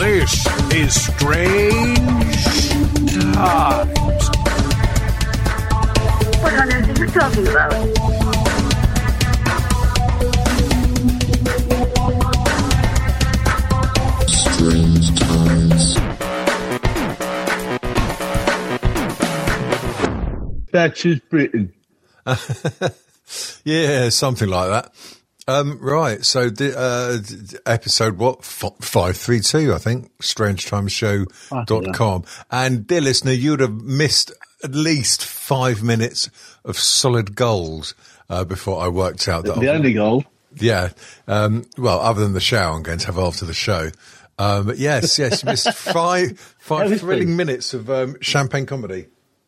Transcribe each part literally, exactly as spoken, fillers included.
This is Strange Times. What on earth are you talking about? Strange Times. Thatcher's Britain. Yeah, something like that. Um, right, so the, uh, episode, what, F- five three two, I think, strange times show dot com. And, dear listener, you would have missed at least five minutes of solid gold uh, before I worked out that... The only goal. Yeah. Um, well, other than the show I'm going to have after the show. Um, but yes, yes, you missed five, five thrilling minutes of um, champagne comedy.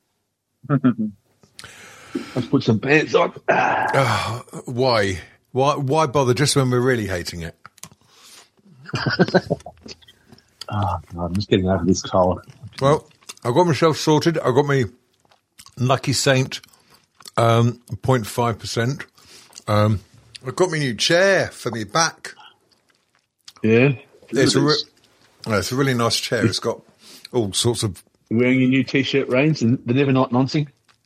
Let's put some pants on. Uh, why? Why Why bother just when we're really hating it? Oh, God, I'm just getting over this cold. Well, I've got myself sorted. I've got my Lucky Saint um, zero point five percent. Um, I've got my new chair for me back. Yeah. It's a, re- oh, it's a really nice chair. It's got all sorts of... Wearing your new T-shirt, Rains, and the Never Not Nonsing.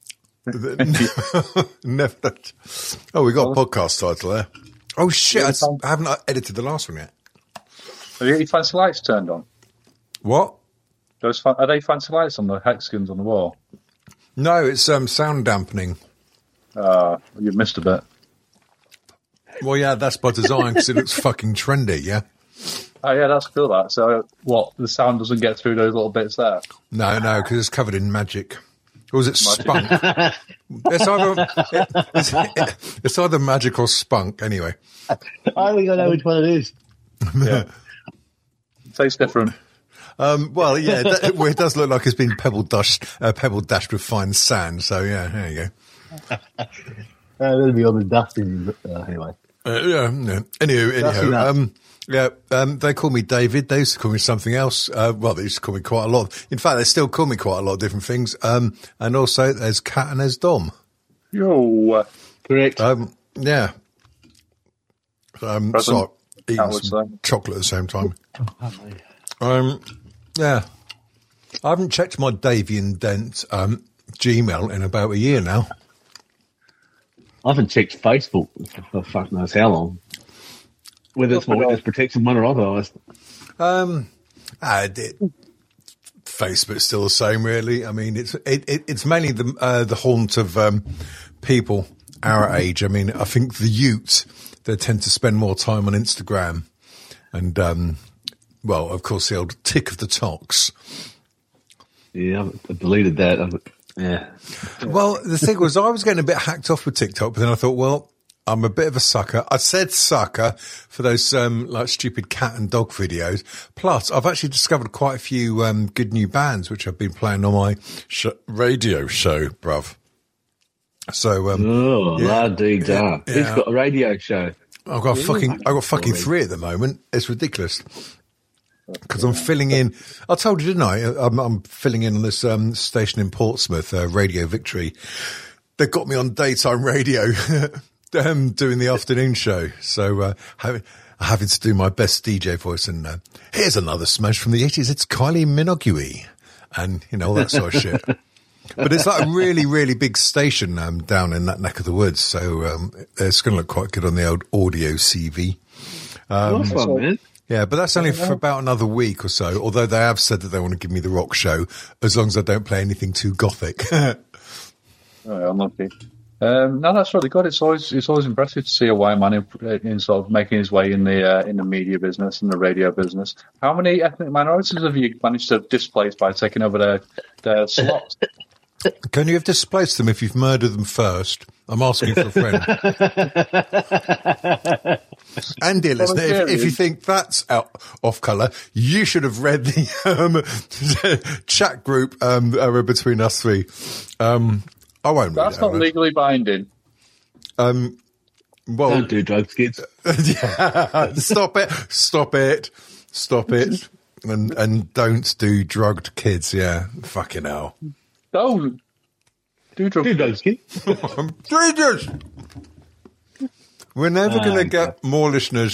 Never. Oh, we got a podcast title there. Oh shit! I, I haven't edited the last one yet. Have you got your fancy lights turned on? What? Those fa- are they fancy lights on the hexagons on the wall? No, it's um, sound dampening. Uh, you've missed a bit. Well, yeah, that's by design because it looks fucking trendy. Yeah. Oh yeah, that's cool. That so what? The sound doesn't get through those little bits there. No, no, because it's covered in magic. Or was it spunk? it's, either, it, it's, it, it's either magic or spunk, anyway. I think I know which one it is. Yeah. Tastes different. Um, well, yeah, it, it, well, it does look like it's been pebble dashed, uh, pebble dashed with fine sand. So, yeah, there you go. uh, that'll be all the dust in uh, anyway. Uh, yeah, no. Anywho, anyhow, um, yeah, um, they call me David. They used to call me something else. Uh, well, they used to call me quite a lot. In fact, they still call me quite a lot of different things. Um, and also there's Cat and there's Dom. Yo, correct. Um, yeah. Um, so eating some say. chocolate at the same time. um, yeah. I haven't checked my Davy and Dent, um, Gmail in about a year now. I haven't checked Facebook for fuck knows how long. Whether it's my witness protection one or otherwise. Um, I did. Facebook's still the same, really. I mean, it's it, it, it's mainly the uh, the haunt of um, people our age. I mean, I think the youths, they tend to spend more time on Instagram, and um, well, of course, the old tick of the tocs. Yeah, I deleted that. I've, yeah. Well, the thing was, I was getting a bit hacked off with TikTok, but then I thought, well, I'm a bit of a sucker. I said sucker for those um, like stupid cat and dog videos. Plus, I've actually discovered quite a few um, good new bands which I've been playing on my sh- radio show, bruv. So, um, oh, yeah, la dee da. yeah. He's got a radio show. I've got fucking, I've got fucking three at the moment. It's ridiculous. Because I'm filling in. I told you, didn't I? I'm, I'm filling in on this um, station in Portsmouth, uh, Radio Victory. They got me on daytime radio. Um, doing the afternoon show, so uh, having, having to do my best D J voice, and uh, here's another smash from the eighties. It's Kylie Minogue, and you know all that sort of shit. But it's like a really, really big station um, down in that neck of the woods, so um, it's going to look quite good on the old audio C V. Um, nice one, man. Yeah, but that's only for about another week or so. Although they have said that they want to give me the rock show as long as I don't play anything too gothic. Oh, I'm lucky. Um, no, that's really good. It's always it's always impressive to see a white man in, in sort of making his way in the uh, in the media business and the radio business. How many ethnic minorities have you managed to displace by taking over their their slots? Can you have displaced them if you've murdered them first? I'm asking for a friend. And dear listener, if, if you think that's out off colour, you should have read the um, chat group um, uh, between us three. Um, I won't read That's it not out. legally binding. Um, well, Don't do drugs, kids. yeah, stop it, stop it, stop it, and and don't do drugged kids. Yeah, fucking hell. Don't do drugs. Do drugs, kids. Jesus! We're never Oh, going to God. get more listeners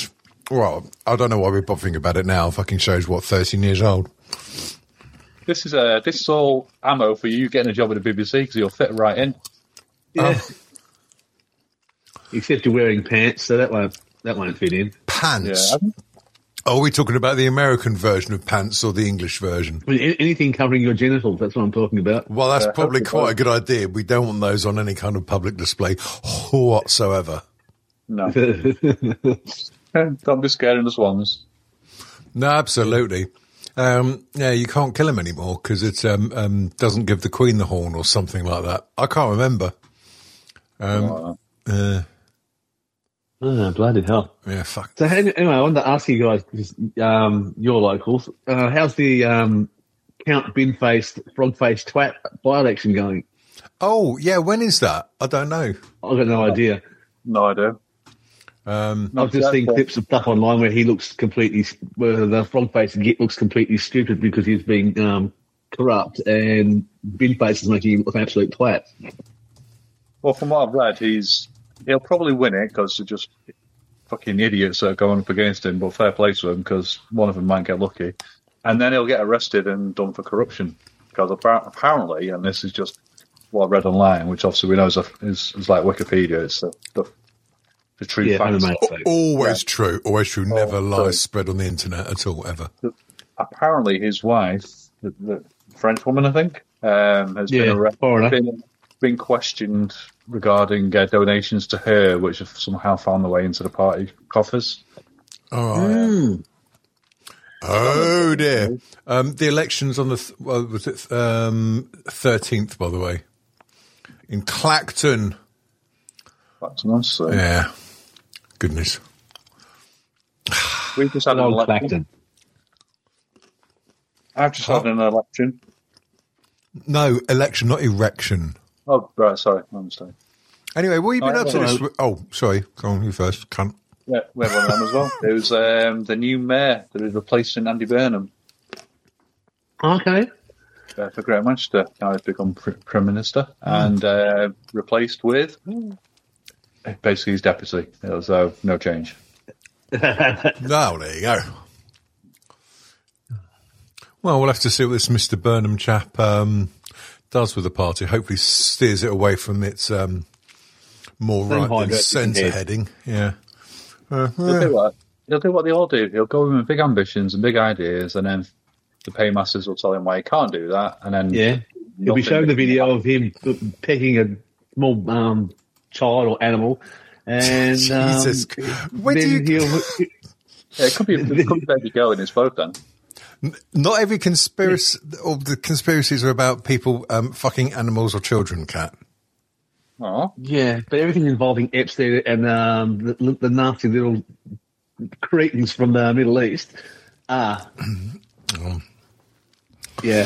Well, I don't know why we're bothering about it now. Fucking show's what, thirteen years old. This is uh, this is all ammo for you getting a job at the B B C because you'll fit right in. Yeah. Oh. Except you're wearing pants, so that won't that won't fit in. Pants. Yeah. Are we talking about the American version of pants or the English version? I mean, anything covering your genitals, that's what I'm talking about. Well, that's Yeah, probably hopefully quite a good idea. We don't want those on any kind of public display whatsoever. No. Don't be scared of the swans. No, absolutely. Um, yeah, you can't kill them anymore because it um, um, doesn't give the Queen the horn or something like that. I can't remember. Um, Oh. uh, Oh, bloody hell. yeah, fuck. So anyway, I wanted to ask you guys, um, your locals, uh, how's the um, Count Bin-Faced, Frog-Faced Twat by-election going? Oh, yeah, when is that? I don't know. I've got no idea. No idea. Um, I've just seen clips of stuff online where he looks completely, where the Frog-Faced Git looks completely stupid because he's being um, corrupt, and Bin-Face is making him look an absolute twat. Well, from what I've read, he's he'll probably win it because they're just fucking idiots that are going up against him, but fair play to him because one of them might get lucky. And then he'll get arrested and done for corruption because apparently, and this is just what I read online, which obviously we know is, a, is, is like Wikipedia, it's the, the, the true Yeah, facts. always true, always true. Never Oh, lies sorry. spread on the internet at all, ever. Apparently his wife, the, the French woman, I think, um, has Yeah, been, arre- foreigner. been, been questioned regarding uh, donations to her, which have somehow found their way into the party coffers. All right. Mm. Oh dear. Um, the elections on the th- well, was it um, thirteenth, by the way, in Clacton. That's nice. So Yeah. Goodness. we just had an Old election. Clacton. I've just had an election. No, election, not erection. Oh, right, sorry, my mistake. Anyway, what have you been Oh, up to well, this week? Oh, sorry. Go on, you first. Cunt. Yeah, we had one of them as well. It was um, the new mayor that is replacing Andy Burnham Okay. uh, for Great Manchester. Now he's become pr- Prime Minister and uh, replaced with basically his deputy. So no change. No, there you go. Well, we'll have to see what this Mister Burnham chap um, does with the party. Hopefully steers it away from its um, more Same right than hybrid, centre yeah. heading. Yeah. Uh, He'll yeah. do what he'll do what they all do. He'll go in with big ambitions and big ideas, and then the paymasters will tell him why he can't do that. And then Yeah. You'll be nothing- showing the video of him pecking a small um, child or animal. And um, Jesus. Where do then you- he'll, Yeah, it could be it could be baby girl in his boat then. Not every conspiracy, or the conspiracies are about people um, fucking animals or children, Cat. Oh, yeah, but everything involving Epstein and um, the, the nasty little cretins from the Middle East. Ah. Yeah.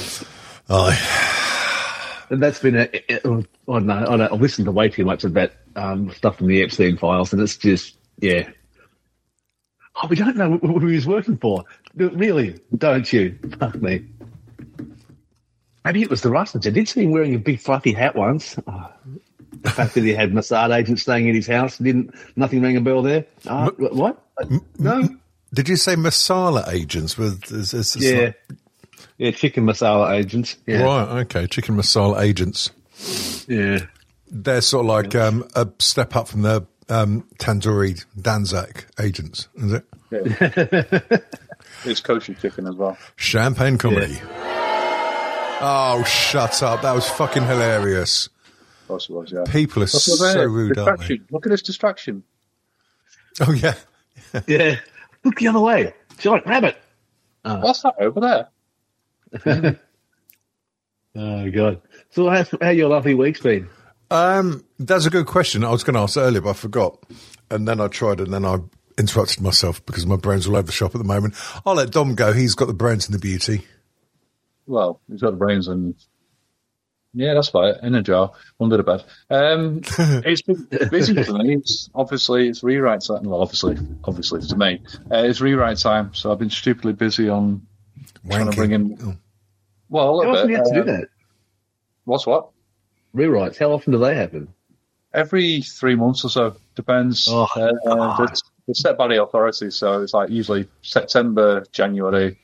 Aye. And that's been a, a, oh, I don't know, I don't, I've listened to way too much of that um, stuff from the Epstein files, and it's just, yeah. Oh, we don't know who he was working for. Really, don't you? Fuck me. Maybe it was the Russians. I did see him wearing a big fluffy hat once. Oh, the fact that he had Mossad agents staying in his house, didn't nothing rang a bell there? Uh, what? No. Did you say masala agents? With is, is, is Yeah. like- Yeah, chicken masala agents. Yeah. Right, okay. Chicken masala agents. Yeah. They're sort of like um, a step up from the um, tandoori Danzak agents, is it? yeah. It's kosher chicken as well. Champagne comedy. Oh, shut up. That was fucking hilarious. Of course it was, yeah. People are Look so over there. rude, aren't they? Distraction. Look at this distraction. Oh, yeah. Yeah. Look the other way. Giant rabbit. What's that over there? Oh, God. So how's, how your lovely week's been? Um, that's a good question. I was going to ask earlier, but I forgot. And then I tried, and then I interrupted myself because my brain's all over the shop at the moment. I'll let Dom go. He's got the brains and the beauty. Well, he's got the brains and... Yeah, that's right. In a jar, under the bed. Um, it's been busy for me. It's obviously, it's rewrite time. Well, obviously, obviously to me, uh, it's rewrite time. So I've been stupidly busy on trying to bring in. Oh. Well, a How little often bit. do you have to do um, that? What's what? Rewrites. How often do they happen? Every three months or so. Depends. Oh, uh, God. there's, it's set by the authorities, so it's like usually September, January,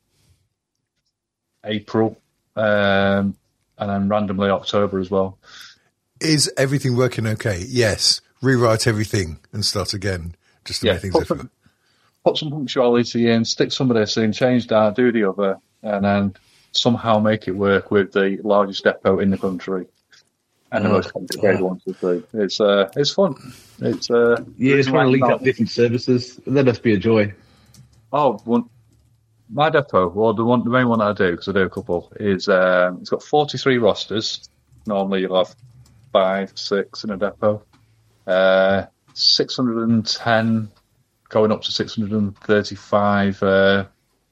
April, um, and then randomly October as well. Is everything working okay? Yes. Rewrite everything and start again, just to Yeah, make things put different. some, put some punctuality in, stick some of this in, change that, do the other, and then somehow make it work with the largest depot in the country and the Oh, most complicated oh. one to do. It's uh, it's fun. It's uh, Yeah, it's trying to link right up different services. That must be a joy. Oh, one, my depot, well, the one, the main one that I do, because I do a couple, is um, it's got forty-three rosters. Normally you'll have five, six in a depot. Uh, six hundred ten going up to six hundred thirty-five uh,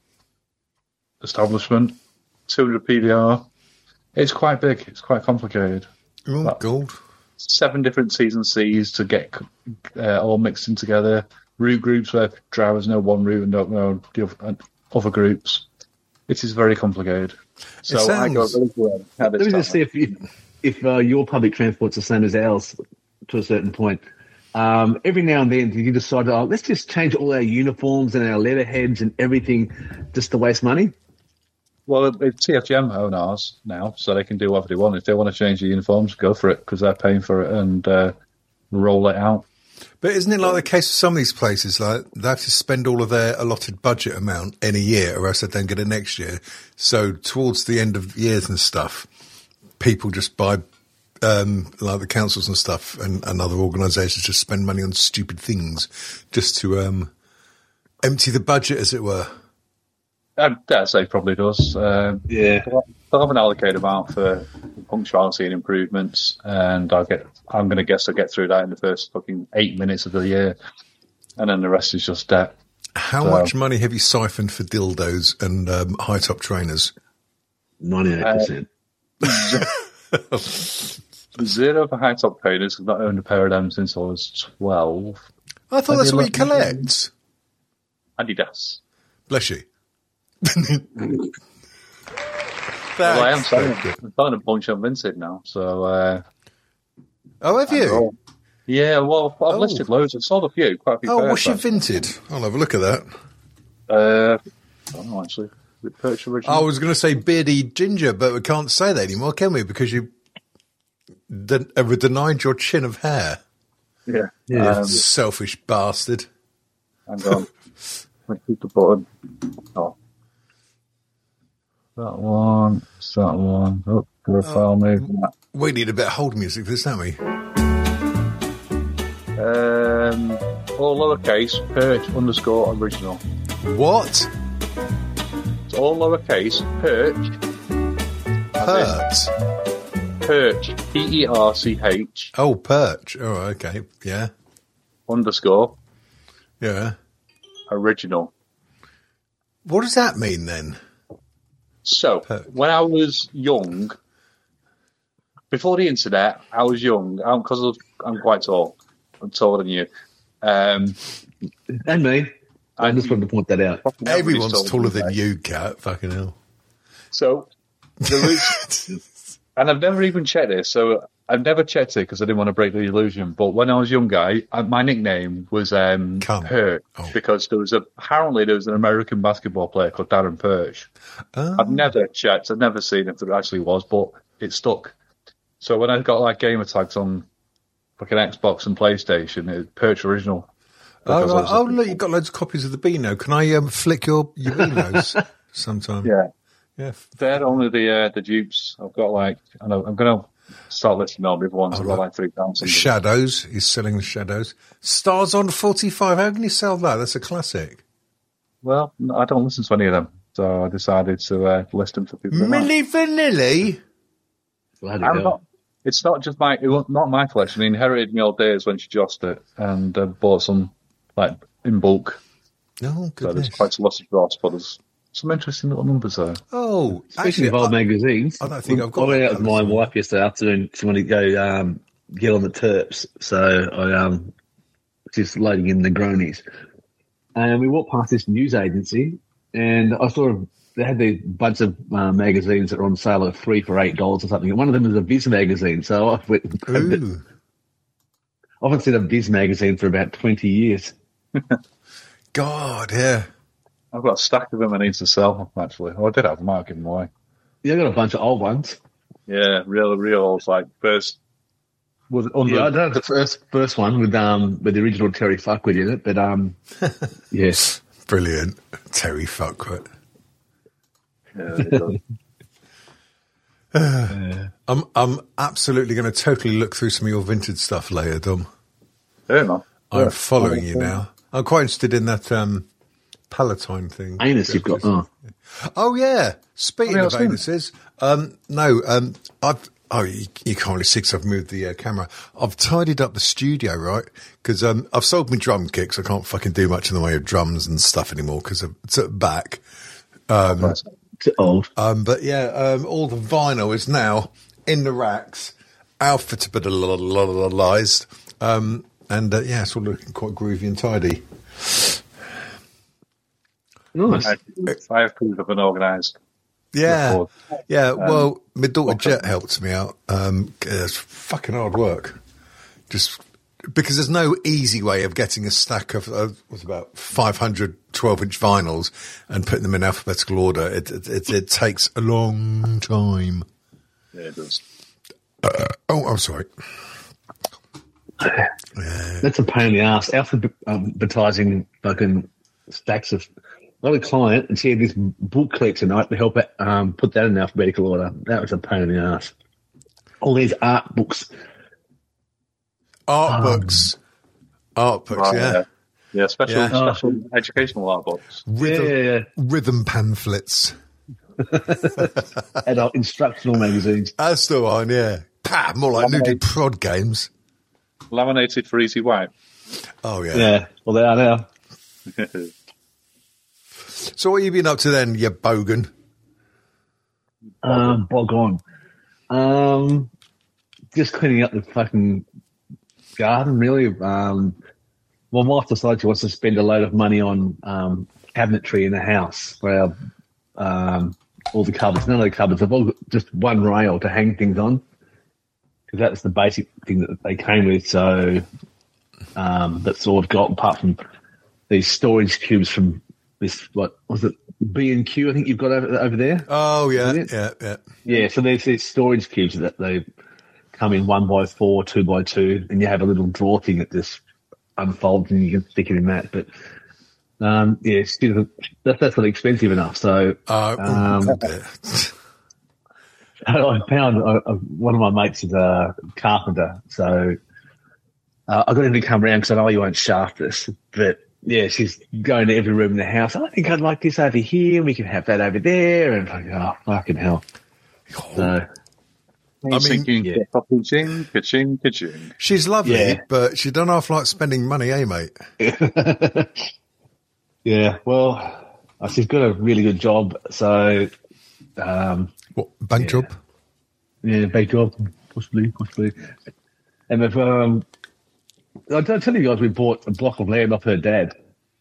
establishment, two hundred P D R. It's quite big. It's quite complicated. Oh, But- gold. Seven different T's and C's to get uh, all mixed in together. Route groups where drivers know one route and don't know the other, and other groups. It is very complicated. So I go sounds- really well. Have Let this me just time. see if if, if uh, your public transport's the same as ours to a certain point. Um, every now and then you decide, oh, let's just change all our uniforms and our letterheads and everything just to waste money. Well, it's T F G M own ours now, so they can do whatever they want. If they want to change the uniforms, go for it, because they're paying for it and uh, roll it out. But isn't it like the case with some of these places? Like they have to spend all of their allotted budget amount in a year, or else they don't get it next year. So towards the end of years and stuff, people just buy, um, like the councils and stuff, and, and other organisations just spend money on stupid things just to um, empty the budget, as it were. I'd dare say probably does. Um, Yeah. They'll have an allocated amount for punctuality and improvements, and I'll get. I'm going to guess I'll get through that in the first fucking eight minutes of the year, and then the rest is just debt. How So- much money have you siphoned for dildos and um, high top trainers? ninety-eight percent. Zero for high top trainers. I've not owned a pair of them since I was twelve. I thought I that's do what you love- collect. Adidas. Bless you. Well, I am Thanks. selling, I'm selling a bunch on Vinted now, so. Uh, Oh, have you? oh. Yeah, well, I've Oh. listed loads. I've sold a few, quite a few. Oh, pairs, what's your actually. vinted? I'll have a look at that. Uh, I don't know, actually. Is it Perch Original? I was going to say beardy ginger, but we can't say that anymore, can we? Because you de- ever denied your chin of hair. yeah. Yeah. Um, Selfish bastard. hang on. Let me keep the button. Oh. That one. It's that one. Oh, profile movement. We need a bit of hold music for this, don't we? Um, all lowercase, Perch underscore original. What? It's all lowercase, Perch, Pert. Perch, P E R C H, Oh, perch. Oh, okay. Yeah. underscore, Yeah. original. What does that mean then? So, Perch. when I was young, before the internet, I was young, because I'm quite tall. I'm taller than you. Um, And me. I just wanted to point that out. Everyone's taller than me. you, Cat. Fucking hell. So, there was, and I've never even checked this, so I've never checked it because I didn't want to break the illusion. But when I was young guy, I, my nickname was um, Cum. Perch, Oh. because there was a, apparently there was an American basketball player called Darren Perch. Oh. I've never checked, I've never seen if there actually was, but it stuck. So when I got like gamer tags on fucking Xbox and PlayStation, it was Perch Original. Oh, Because I right. was- Oh, look, you've got loads of copies of the Beano. Can I um, flick your, your Beanos sometime? Yeah. Yeah. They're only the uh, the dupes. I've got like, I know, I'm going to start listing all the other ones. I've got like three thousand. Shadows. He's selling the Shadows. Stars on forty-five. How can you sell that? That's a classic. Well, no, I don't listen to any of them, so I decided to uh, list them for people. that like. Milli Vanilli. Well, how'd it I'm go? not, it's not just my, it was not my collection. It inherited me old days when she jossed it, and uh, bought some like in bulk. Oh, So goodness. there's quite a lot of dross, but there's some interesting little numbers there. Oh, Speaking actually, of old I- magazines, I don't think I've got I went out that with my one. wife yesterday afternoon. She wanted to go um, get on the Terps, so I um, just loading in the Gronies, and we walked past this news agency, and I saw they had these bunch of uh, magazines that were on sale at three for eight dollars or something. And one of them was a Viz magazine, so I went. Ooh. I haven't seen a Viz magazine for about twenty years. God, yeah. I've got a stack of them I need to sell, actually. Oh, I did have them, I'll give them away. Yeah, I got a bunch of old ones. Yeah, real, real old, like, first... Was it under, Yeah, I don't know the first first one with um with the original Terry Fuckwit in it, but um yes, Brilliant. Terry Fuckwit. Yeah, it does. I'm I'm absolutely going to totally look through some of your vintage stuff later, Dom. Fair enough. I'm Yeah. following you now. I'm quite interested in that um, Palatine thing. anus you've got. Oh, Oh yeah. Speaking Oh, yeah, of I've seen anuses, um, no, um, I've. Oh, you, you can't really see because I've moved the uh, camera. I've tidied up the studio, right? Because um, I've sold my drum kicks. I can't fucking do much in the way of drums and stuff anymore because it's at the back. Um, it's old. um, but yeah, um, all the vinyl is now in the racks, alphabetized, um, and uh, yeah, it's all looking quite groovy and tidy. Nice. I, I have proof of an organised. Yeah, Record. yeah. Well, my daughter Jet helped me out. Um, it's fucking hard work, just because there's no easy way of getting a stack of uh, what's about five hundred twelve-inch vinyls and putting them in alphabetical order. It it, it, it takes a long time. Yeah, it does. Uh, oh, I'm sorry. That's a pain in the ass. Alphabetizing fucking stacks of. I got a client and she had this book collection tonight to help it, um, put that in alphabetical order. That was a pain in the ass. All these art books. Art Um, books, art books, Right, yeah. yeah. Yeah, special, Yeah. special educational art books. Rhythm, Yeah, yeah, rhythm pamphlets. adult instructional magazines. That's the one, yeah. Pa, more like nudie prod games. Laminated for easy wipe. Oh yeah. Yeah, well they are now. So what have you been up to then, you bogan? Um, bog on. Um, just cleaning up the fucking garden, really. Um, my wife decided she wants to spend a load of money on um, cabinetry in the house for our, um, all the cupboards. None of the cupboards have all got just one rail to hang things on because that's the basic thing that they came with. So um, that's all I've got apart from these storage cubes from this, what was it, B and Q I think you've got over, over there? Oh yeah, Is it? yeah, yeah. Yeah, so there's these storage cubes that they come in one by four, two by two, and you have a little drawer thing that just unfolds and you can stick it in that. But um, yeah, it's still, that's, that's not expensive enough. So Uh, um, yeah. I found uh, uh, one of my mates is a carpenter, so uh, I got him to come round because I know you won't shaft this, but yeah, she's going to every room in the house. I think I'd like this over here, and we can have that over there, and I'm like, oh, fucking hell. So, I mean, thinking, yeah. ka-ching, ka-ching, ka-ching. she's lovely, Yeah. but she don't half like spending money, eh, mate? yeah, well, uh, she's got a really good job, so um, What bank Yeah. job? yeah, big job, possibly, possibly. And if um, I don't tell you guys, we bought a block of land off her dad.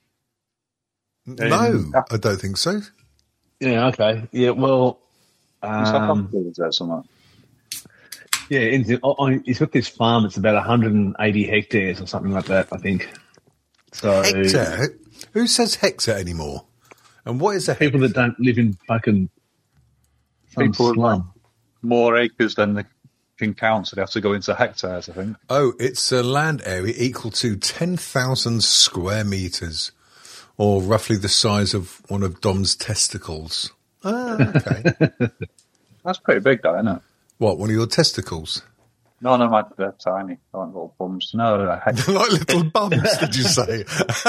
No, I don't think so. Yeah, okay, yeah, well, Is that um, possible? Is that something? yeah, in, on, he's got this farm. It's about one hundred eighty hectares or something like that, I think. So Hectare? Who says hectare anymore? And what is a hectare? people that don't live in fucking some People with slum. More acres than the can count, so they have to go into hectares, I think. Oh, it's a land area equal to ten thousand square metres, or roughly the size of one of Dom's testicles. Ah, okay. That's pretty big, though, isn't it? What, one of your testicles? No, no, my, they're tiny. They aren't little bums. No, they're heck- Like little bums, did you say?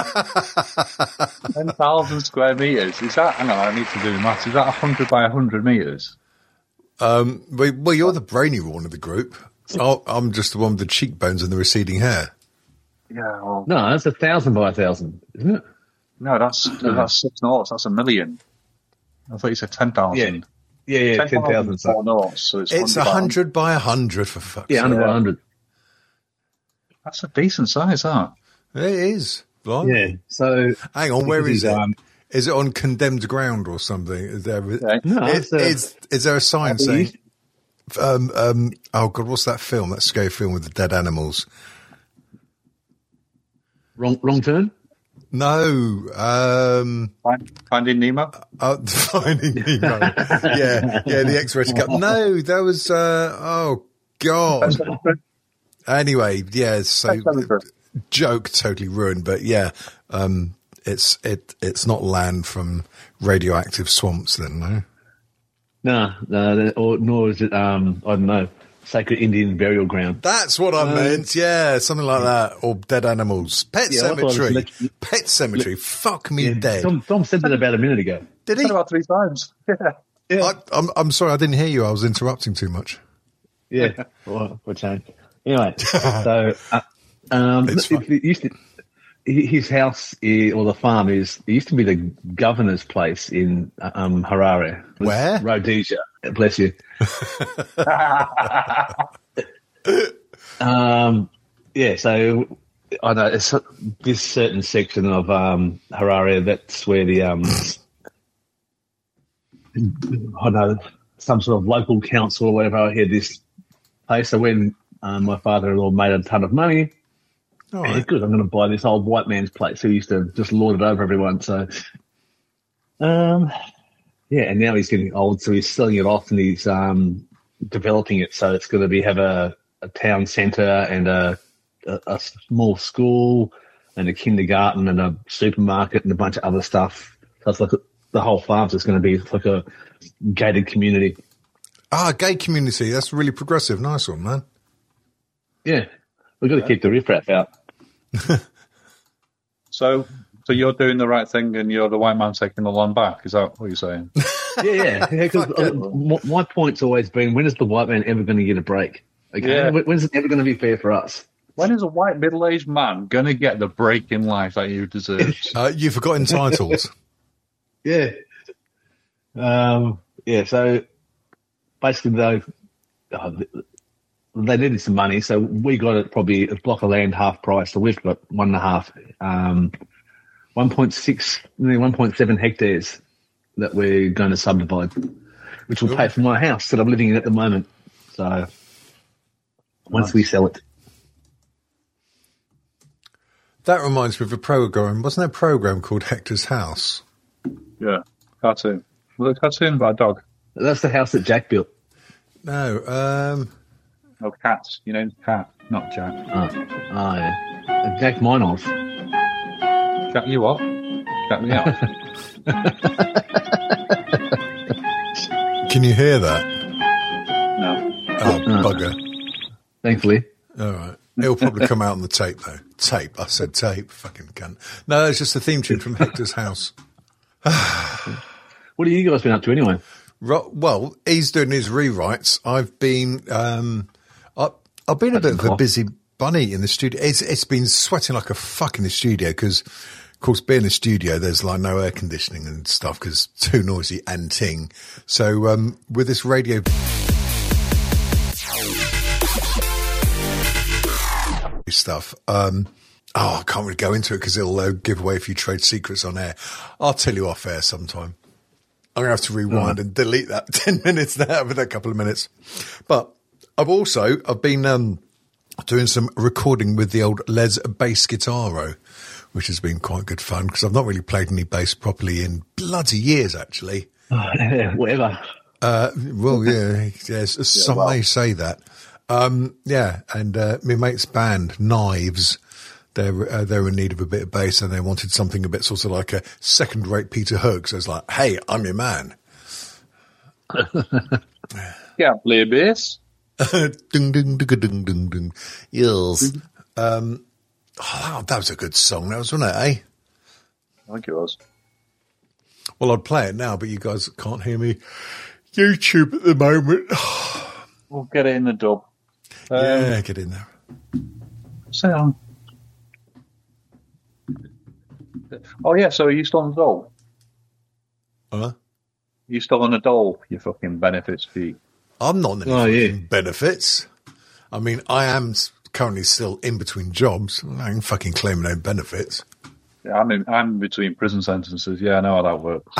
ten thousand square metres. Is that, hang on, I need to do the maths. Is that one hundred by one hundred metres? Um, well, well, you're the brainy one of the group. Oh, I'm just the one with the cheekbones and the receding hair. Yeah, well, No, that's a thousand by a thousand, isn't it? no, that's, that's six noughts. That's a million. I thought you said ten thousand. Yeah, yeah, ten thousand. Four noughts, so it's, It's a hundred by a hundred for fuck's Yeah, sake. hundred by hundred. That's a decent size, that. It is. Blimey. Yeah. So Hang on, where is it? Um, Is it on condemned ground or something? Is there? Yeah. No, is, it's a- is, is there a sign saying? Um, um, oh God, what's that film? That scary film with the dead animals? wrong, wrong turn. No. Um, Find, Finding Nemo? uh, Finding Nemo. yeah, yeah, the X-Rated Cup. No, that was, uh, oh, God. Anyway, yeah, so joke totally ruined, but yeah, um, it's it it's not land from radioactive swamps then, no? No, no, or nor is it, um, I don't know, Sacred Indian Burial Ground. That's what I Um, meant, yeah, something like that. Or Dead Animals. Pet Yeah, I thought it was Cemetery. lit- Pet Cemetery. Fuck me Yeah, dead. Tom, Tom said that about a minute ago. Did he? About three times. Yeah. I, I'm, I'm sorry, I didn't hear you. I was interrupting too much. Yeah, well, for change. Anyway, so uh, um, It's it, fine. it used to, his house is, or the farm is, it used to be the governor's place in um, Harare. It was Where? Rhodesia. Bless you. um, yeah, so I know it's this certain section of um, Harare. That's where the um, I know some sort of local council or whatever had this place. So when um, my father-in-law made a ton of money, All yeah, right. good. I'm going to buy this old white man's place who used to just lord it over everyone. So, um, yeah, and now he's getting old, so he's selling it off and he's um, developing it. So it's going to be have a, a town centre and a, a, a small school and a kindergarten and a supermarket and a bunch of other stuff. So it's like a, the whole farm's just going to be like a gated community. Ah, gay community. That's really progressive. Nice one, man. Yeah, we've got to keep the riffraff out. So, so you're doing the right thing, and you're the white man taking the land back. Is that what you're saying? Yeah, yeah. Because uh, my, my point's always been, when is the white man ever going to get a break? Okay, Yeah. When- when's it ever going to be fair for us? When is a white middle-aged man going to get the break in life that you deserve? Uh, you forgot entitled. Yeah. Um, yeah, so basically, though, uh, they needed some money, so we got it probably a block of land half price, so we've got one and a half, um, one point six, nearly one point seven hectares that we're going to subdivide, which will pay for my house that I'm living in at the moment. So once Nice. we sell it. That reminds me of a program. Wasn't there a program called Hector's House? Yeah, cartoon. Well, a cartoon about a dog. That's the house that Jack built. No. Um, No, cats. You know, cat, not Jack. Oh, oh yeah. Jack Minoff. Jack you what? Jack me out. can you hear that? No. Oh, bugger. Thankfully. All right. It'll probably come out on the tape, though. Tape. I said tape. Fucking cunt. No, it's just the theme tune from Hector's House. What have you guys been up to anyway? Ro- Well, he's doing his rewrites. I've been, um, I, I've been a bit of a busy bunny in the studio. It's, it's been sweating like a fuck in the studio because, of course, being in the studio, there's like no air conditioning and stuff because too noisy and ting. So, um, with this radio stuff, um, oh, I can't really go into it because it'll uh, give away a few trade secrets on air. I'll tell you off air sometime. I'm going to have to rewind and delete that ten minutes there with a couple of minutes. But I've also, I've been um, doing some recording with the old Les bass guitaro, which has been quite good fun because I've not really played any bass properly in bloody years, actually. Yeah, whatever. Uh, well, yeah, yes, some well. may say that. Um, yeah, and uh, my mate's band, Knives, they're uh, they're in need of a bit of bass, and they wanted something a bit sort of like a second-rate Peter Hook. So it's like, hey, I'm your man. Yeah, play a bass. Ding, ding, ding, ding, ding, ding. Yes. Um, oh, that was a good song, that was, wasn't it, eh? I think it was. Well, I'd play it now, but you guys can't hear me. YouTube at the moment. We'll get it in the dub. Um, Yeah, get in there. So, um, oh yeah, so are you still on the dole? Huh? You still on the dole, you fucking benefits fee. I'm not on any Oh, yeah. fucking benefits. I mean, I am s- currently still in between jobs. I ain't fucking claiming no benefits. Yeah, I'm in, I'm in between prison sentences. Yeah, I know how that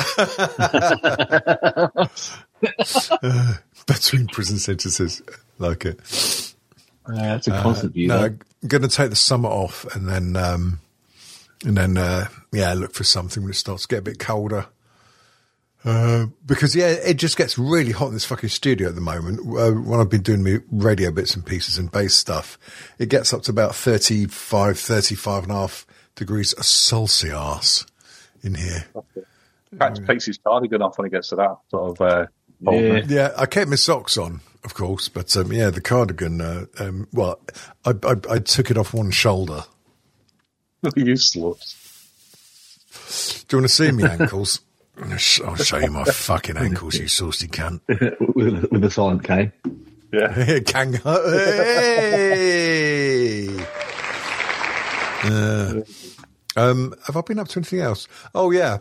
works. Between prison sentences. Like it. Uh, that's a constant view. No, though. I'm going to take the summer off and then um, And then, uh, yeah, look for something when it starts to get a bit colder. Uh, because, yeah, it just gets really hot in this fucking studio at the moment. Uh, when I've been doing my radio bits and pieces and bass stuff, it gets up to about thirty-five, thirty-five and a half degrees Celsius in here. Pat takes his cardigan off when he gets to that sort of uh, Yeah. Yeah, I kept my socks on, of course, but, um, yeah, the cardigan, uh, um, well, I, I, I took it off one shoulder. Useless. Do you want to see me ankles? I'll show you my fucking ankles, you saucy cunt. with, with a silent K. Yeah. Kang- hey! Uh, um, have I been up to anything else? Oh, yeah.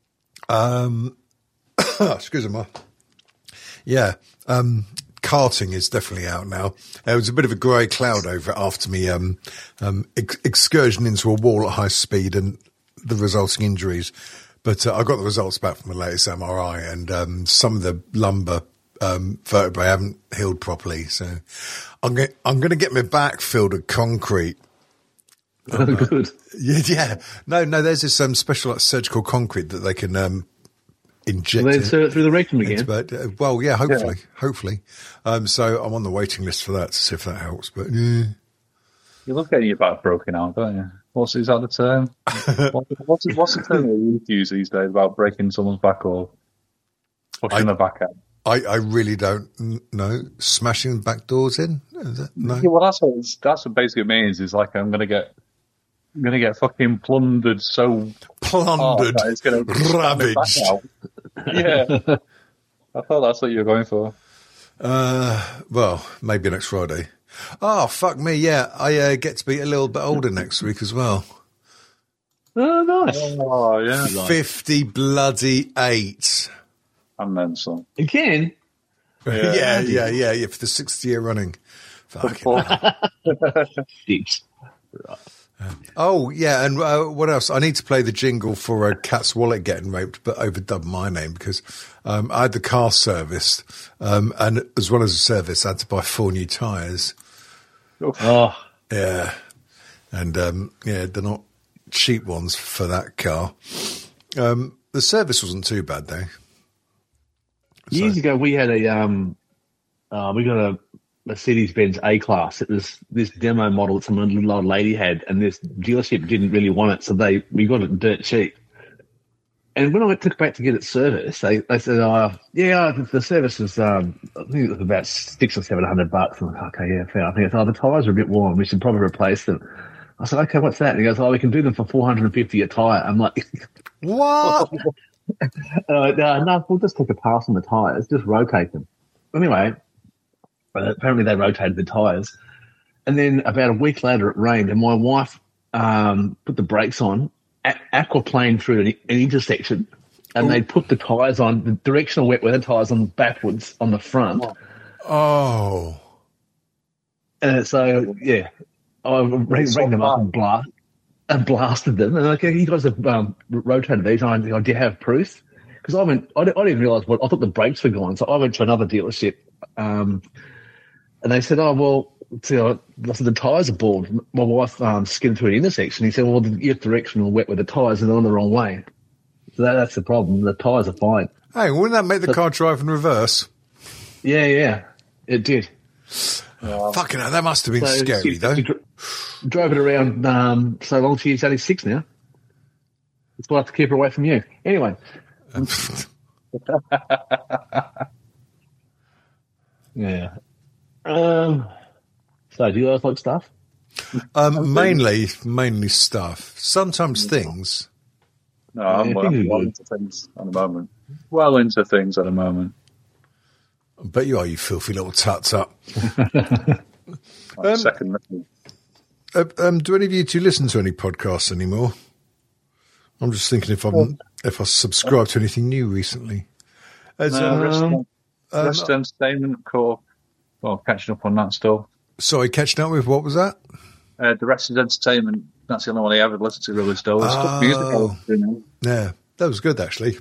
Um, excuse me. Yeah. Um, karting is definitely out now. There was a bit of a grey cloud over it after me um, um, ex- excursion into a wall at high speed and the resulting injuries. But uh, I got the results back from the latest M R I, and um, some of the lumbar um, vertebrae haven't healed properly. So I'm going I'm going to get my back filled with concrete. Oh, good. Yeah, yeah. No, no. There's this um, special like, surgical concrete that they can um, inject. Will they in- insert it through the rectum again? But, uh, well, yeah, hopefully, hopefully. Um, so I'm on the waiting list for that to see if that helps. But yeah. You love getting your back broken out, don't you? What's is that the term? what, what's, what's the term you use these days about breaking someone's back or pushing I- their back out? I, I really don't n- know. Smashing back doors in? Is that, no. Yeah, well, that's what it's, that's what basically it means. Is like I'm gonna get, I'm gonna get fucking plundered so Plundered, hard that it's gonna ravaged. Yeah, I thought that's what you were going for. Uh, well, maybe next Friday. Oh, fuck me, yeah. I uh, get to be a little bit older next week as well. Oh, nice. Oh yeah, fifty bloody eight. and then some. Again? Yeah, yeah, yeah, yeah, yeah, for the sixth year running. Fuck. Dicks. Oh, yeah, and uh, what else? I need to play the jingle for uh, Cat's Wallet getting raped, but overdub my name because um, I had the car serviced, um, and as well as the service, I had to buy four new tyres. Oh, Yeah, and um, yeah, they're not cheap ones for that car. Um, the service wasn't too bad though. years ago we had a um, uh, we got a Mercedes-Benz A-Class. It was this demo model that some little old lady had, and this dealership didn't really want it, so they we got it dirt cheap. And when I took it back to get it serviced, they, they said, "Oh, yeah, the, the service is um, I think it was about six or seven hundred bucks." I'm like, "Okay, yeah, fair." I think it's, oh, the tyres are a bit worn. We should probably replace them. I said, "Okay, what's that?" And he goes, "Oh, we can do them for four hundred and fifty a tyre." I'm like, What? uh, no, no, we'll just take a pass on the tyres, just rotate them. Anyway, uh, apparently they rotated the tyres. And then about a week later it rained and my wife um, put the brakes on, a- aquaplaned through an, an intersection, and they put the tyres on, the directional wet weather tyres on backwards on the front. Oh, And so, yeah, I rang, rang them up and, blast, and blasted them. And like, you guys have um, rotated these. And I go, "Do you have proof?" Because I went, I, I didn't realise what, I thought the brakes were gone. So I went to another dealership um, and they said, "Oh, well, see, I, I said, the tyres are bald." My wife um, skidded through an intersection. He said, "Well, your directional wet with the tyres and they're on the wrong way." So that, that's the problem. The tyres are fine. hey, wouldn't that make the car drive in reverse? Yeah, yeah, it did. Fucking hell, that must have been So scary she, though. she dro- drove it around um, so long. She's only six now. It's why I have to keep her away from you. Anyway. Yeah. Um, so, do you guys like stuff? Um, mainly, mainly stuff. Sometimes things. No, I'm Yeah, well, things are well good. into things at the moment. Well into things at the moment. I bet you are, you filthy little tut up. Like Um, second level. Uh, um, do any of you two listen to any podcasts anymore? I'm just thinking if I'm if I subscribe to anything new recently. As, No, um, rest, um, rest entertainment core. Well, catching up on that still. sorry, catching up with what was that? Uh, the rest is entertainment. That's the only one I ever listened to really still. There's good music I Oh. listen to now. Yeah, that was good actually.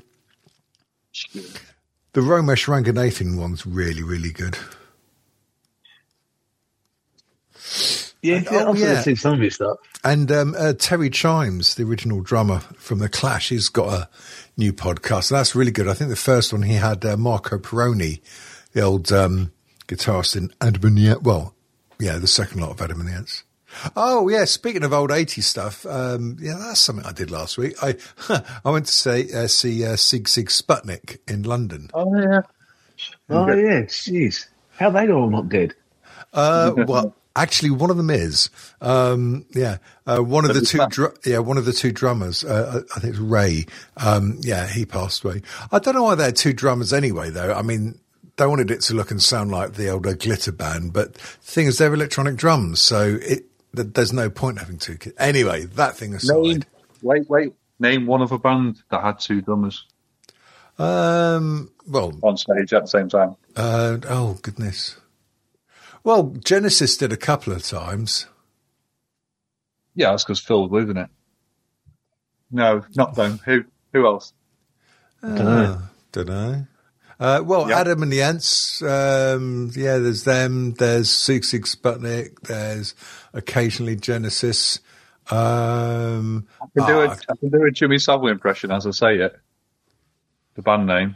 The Romesh Ranganathan one's really, really good. Yeah, And- yeah, oh, I've yeah. seen some of his stuff. And um, uh, Terry Chimes, the original drummer from The Clash, he's got a new podcast. And that's really good. I think the first one he had uh, Marco Peroni, the old um, guitarist in Adam and the Ants. Well, yeah, the second lot of Adam and the Ants. Oh, yeah, speaking of old eighties stuff, um, yeah, that's something I did last week. I I went to say, uh, see uh, Sig Sig Sputnik in London. Oh yeah. Oh, yeah, jeez. How they all not dead? Uh, well, actually, one of them is. Um, yeah, uh, one of the two. Dr- yeah, one of the two drummers. Uh, I think it's Ray. Um, yeah, he passed away. I don't know why they had two drummers anyway, though. I mean, they wanted it to look and sound like the older Glitter Band, but the thing is, they're electronic drums, so it th- there's no point having two. Ki- anyway, that thing aside. Name, wait, wait. Name one of a band that had two drummers Um, well, on stage at the same time. uh, oh goodness. Well, Genesis did a couple of times. Yeah, that's because Phil was losing it. No, not them. Who? Who else? Uh, don't know. Uh, well, Yeah. Adam and the Ants, um, yeah, there's them, there's Sig Sig Sputnik, there's occasionally Genesis. Um, I can do ah, a, I can do a Jimmy Savile impression as I say it. The band name.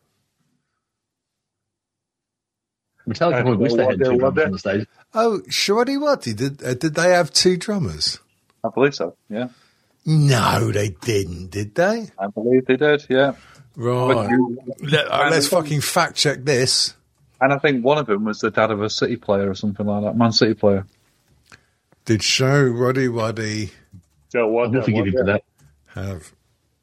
Metallica Uh, probably wish they what had they- two what drummers they- on the stage. oh, Shoddy Waddy, did, uh, did they have two drummers? I believe so. Yeah, No, they didn't, did they? I believe they did. Yeah, Right. Let, uh, let's fucking fact check this. and I think one of them was the dad of a City player or something like that. Man City player. Did Show Roddy Waddy I'll never forgive him for that. have?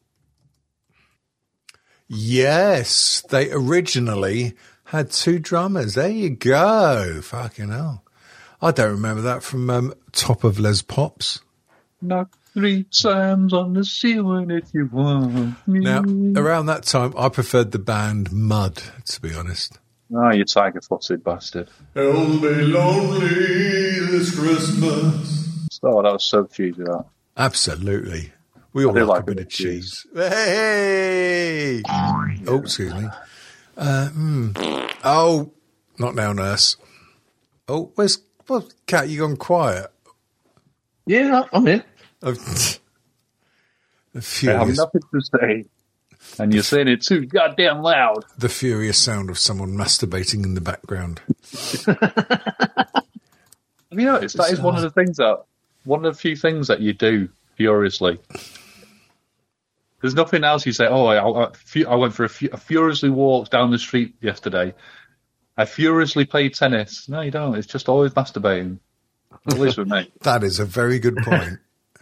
Yes, they originally had two drummers. There you go. Fucking hell. I don't remember that from um, Top of Les Pops. Knock three times on the ceiling if you want me. Now, around that time, I preferred the band Mud, to be honest. Oh, you tiger-footed bastard. I'll be lonely this Christmas. Oh, that was so cheesy, that. Absolutely. We all I do like, like a bit of cheese. Hey! Oh, excuse me. Uh, mm. Oh, not now, nurse. Oh, where's... Well, Cat, you gone quiet? Yeah, I'm in. Oh, the I have furious, nothing to say, and you're saying it too goddamn loud. the furious sound of someone masturbating in the background. Have you noticed that is one of the things that one of the few things that you do furiously. There's nothing else you say. Oh, I, I, I went for a, fu- I furiously walked down the street yesterday. I furiously played tennis. No, you don't. It's just always masturbating. At least with me. That is a very good point.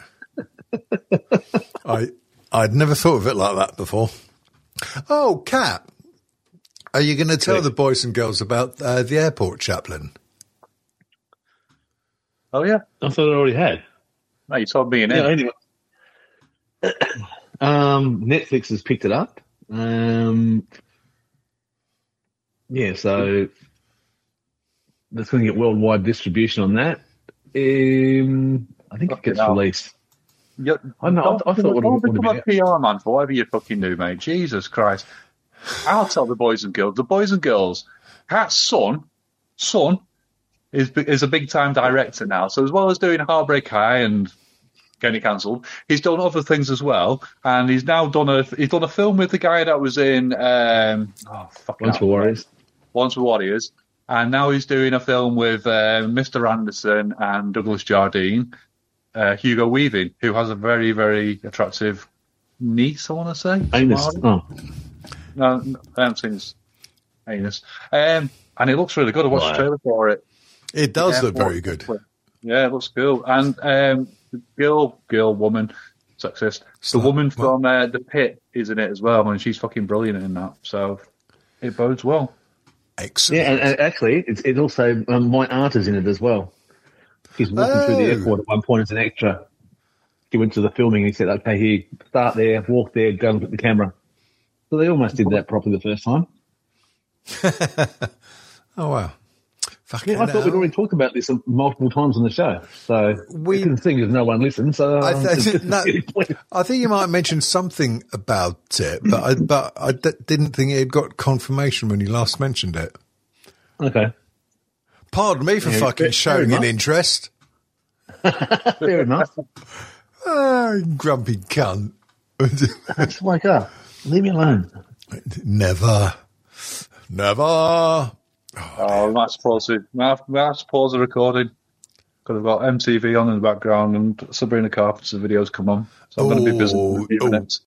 I I'd never thought of it like that before. Oh, Cat, are you going to tell Okay. the boys and girls about uh, the airport chaplain? Oh yeah. I thought I already had. No, you told me in Yeah, it. anyway. um, Netflix has picked it up. Um, yeah, so that's going to get worldwide distribution on that. Um, I think it Fucking gets hell. released. You, I know, I- I thought it would- don't would become be a P R man for whatever you fucking do, mate. Jesus Christ. I'll tell the boys and girls. The boys and girls. Cat's son, son, is is a big time director now. So as well as doing Heartbreak High and getting it cancelled, he's done other things as well. And he's now done a he's done a film with the guy that was in um, oh fucking Once for hell. Warriors. Once for Warriors. And now he's doing a film with uh, Mister Anderson and Douglas Jardine, uh, Hugo Weaving, who has a very, very attractive niece, I want to say. Anus. Oh, No, no, I haven't seen his anus. Um, and it looks really good. I watched Right. the trailer for it. It does Yeah, look very good. Yeah, it looks cool. And um, the girl, girl, woman, sexist. The Slut. woman What? from uh, The Pit is in it as well, and she's fucking brilliant in that. So it bodes well. Excellent. yeah, and, and actually, it's, it's also um, my aunt is in it as well. He's walking through the Oh. airport at one point as an extra. He went to the filming and he said, "Okay, here, start there, walk there, go and look at the camera." So they almost did that properly the first time. Oh, wow. Fucking Yeah, I thought we'd hell. already talked about this multiple times on the show. So We- we the thing is, no one listens. So I, um, th- it's- no, I think you might have mentioned something about it, but I, but I d- didn't think it had got confirmation when you last mentioned it. okay. Pardon me for Yeah, fucking fair- showing fair an enough. interest. Fair enough. Ah, grumpy cunt. Just wake up. Leave me alone. Never. Never. Oh, we might have to pause it. We might have, we might have to pause the recording because I've got M T V on in the background and Sabrina Carpenter's videos come on. So I'm going to be busy Oh, for a few oh. minutes.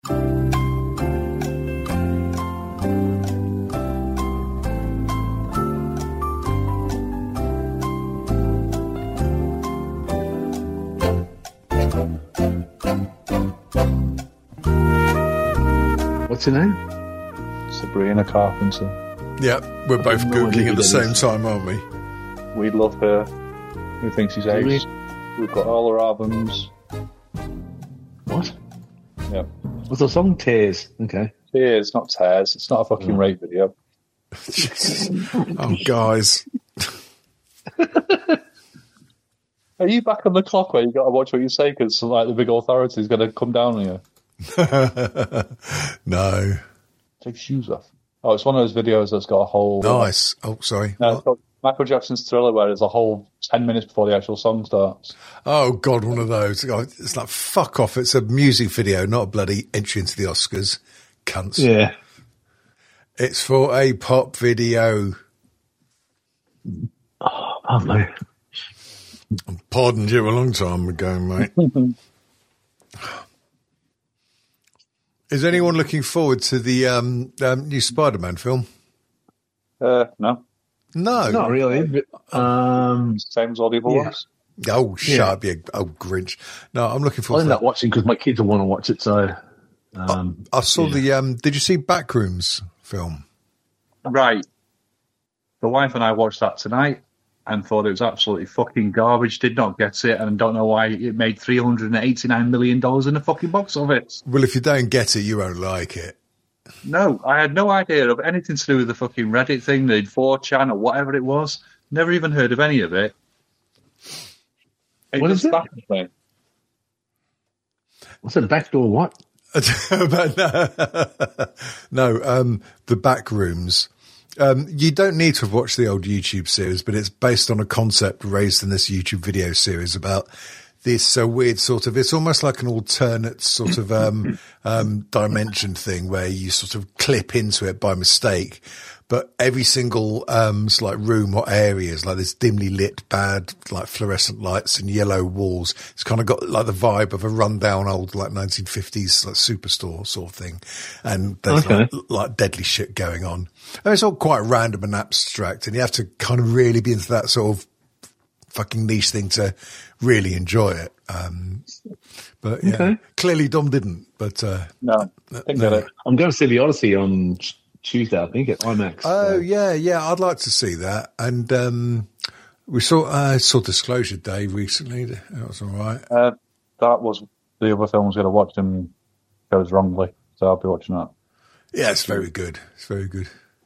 What's your name? Sabrina Carpenter. Yeah, we're both No idea Googling who at the that same is. time, aren't we? We love her. We think she's we? ace. We've got all her albums. What? Yeah. What's the song? Tears. Okay. Tears, not tears. It's not a fucking rape video. Oh, guys. Are you back on the clock where you got to watch what you say because like the big authority is going to come down on you? No. Take your shoes off. Oh, it's one of those videos that's got a whole. Nice. Oh, sorry. No, it's got Michael Jackson's Thriller, where there's a whole ten minutes before the actual song starts. Oh, God, one of those. Oh, it's like, fuck off. It's a music video, not a bloody entry into the Oscars. Cunts. Yeah. It's for a pop video. Oh, no. Pardoned you a long time ago, mate. Is anyone looking forward to the um, um, new Spider-Man film? Uh, no, No. Not really. But, um, same as all the other Yeah. ones. Oh, shut Yeah. up, you oh, Grinch. No, I'm looking I'll forward to end that. up watching because my kids will want to watch it. So, um, I saw yeah. the, um, did you see Backrooms film? Right. The wife and I watched that tonight and thought it was absolutely fucking garbage. Did not get it, and don't know why it made three hundred eighty-nine million dollars in the fucking box office. Well, if you don't get it, you won't like it. No, I had no idea of anything to do with the fucking Reddit thing, the four chan or whatever it was. Never even heard of any of it. It What just is it? baffled me. what's it? Backdoor what? But no, no um, the Backrooms. Um, you don't need to have watched the old YouTube series, but it's based on a concept raised in this YouTube video series about this uh, weird sort of, it's almost like an alternate sort of um, um, dimension thing where you sort of clip into it by mistake. But every single um, like room or area is like this dimly lit, bad, like fluorescent lights and yellow walls. It's kind of got like the vibe of a rundown old like nineteen fifties like superstore sort of thing, and there's Okay. like, like deadly shit going on. And it's all quite random and abstract, and you have to kind of really be into that sort of fucking niche thing to really enjoy it. Um, but yeah, Okay. clearly Dom didn't. But uh, No, didn't no. get it. I'm going to see the Odyssey on Tuesday, I think, at IMAX. Oh So- yeah, yeah, I'd like to see that. And um, we saw uh, saw Disclosure Day recently. That was all right. Uh, that was the other film I was going to watch and goes wrongly, so I'll be watching that. Yeah, it's very good. It's very good.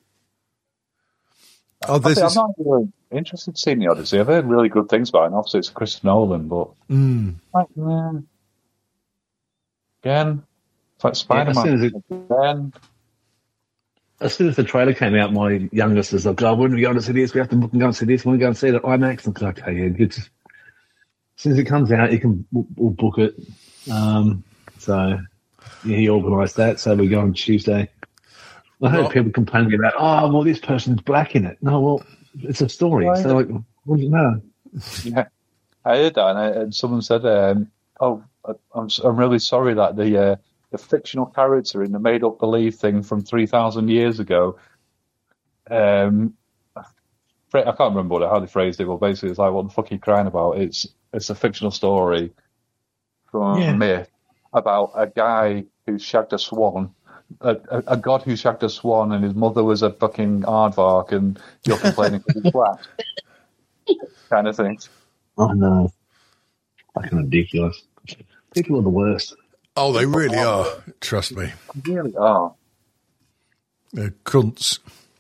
Oh, I this think is I'm not really interested in seeing the Odyssey. I've heard really good things about it. And obviously, it's Christopher Nolan, but mm, like, man, again, it's like Yeah, as Spider-Man. soon as it- Again, As soon as the trailer came out, my youngest was like, "Oh, when are we going to see this? We have to book and go and see this. When we go and see it at IMAX." And I'm like, "Okay, yeah, good." As soon as it comes out, you can we'll, we'll book it. Um, so yeah, he organised that. So we go on Tuesday. I heard Well- people complaining about, "Oh, well, this person's black in it." No, well, it's a story. Right. So like, what does it matter? yeah, I heard that, and, I, and someone said, um, "Oh, I- I'm s- I'm really sorry that the uh, the fictional character in the made-up believe thing from three thousand years ago." Um, I can't remember what, how they phrased it, but basically, it's like, "What the fuck are you crying about?" It's it's a fictional story from Yeah. a myth about a guy who shagged a swan. A, a, a god who shagged a swan, and his mother was a fucking aardvark, and you're complaining because he's black, kind of thing. Oh no, fucking ridiculous. People are the worst. oh, they really are. Trust me, Really are. they're cunts.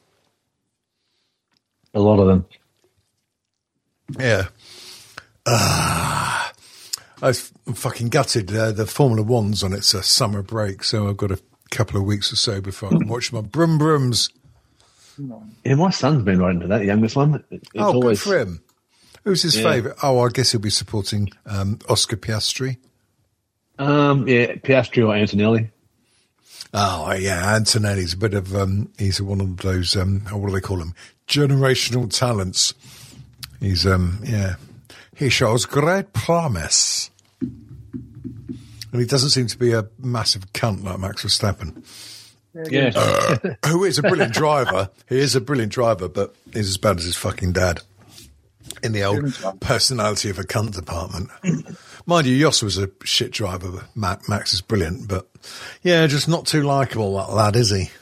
A lot of them. Yeah. Ah, I was fucking gutted. Uh, the Formula One's on its uh, summer break, so I've got a couple of weeks or so before I can watch my brum brums. Yeah, my son's been right into that. The youngest one. It- It's Oh, always good for him. Who's his Yeah. favourite? Oh, I guess he'll be supporting um, Oscar Piastri. Um, yeah, Piastri or Antonelli. Oh, yeah, Antonelli's a bit of, um, he's one of those, um, what do they call them? Generational talents. He's, um, yeah, he shows great promise. And he doesn't seem to be a massive cunt like Max Verstappen, Yeah. who is a brilliant driver. He is a brilliant driver, but he's as bad as his fucking dad in the old personality of a cunt department. Mind you, Jos was a shit driver, but Max, Max is brilliant, but yeah, just not too likeable, that lad, is he?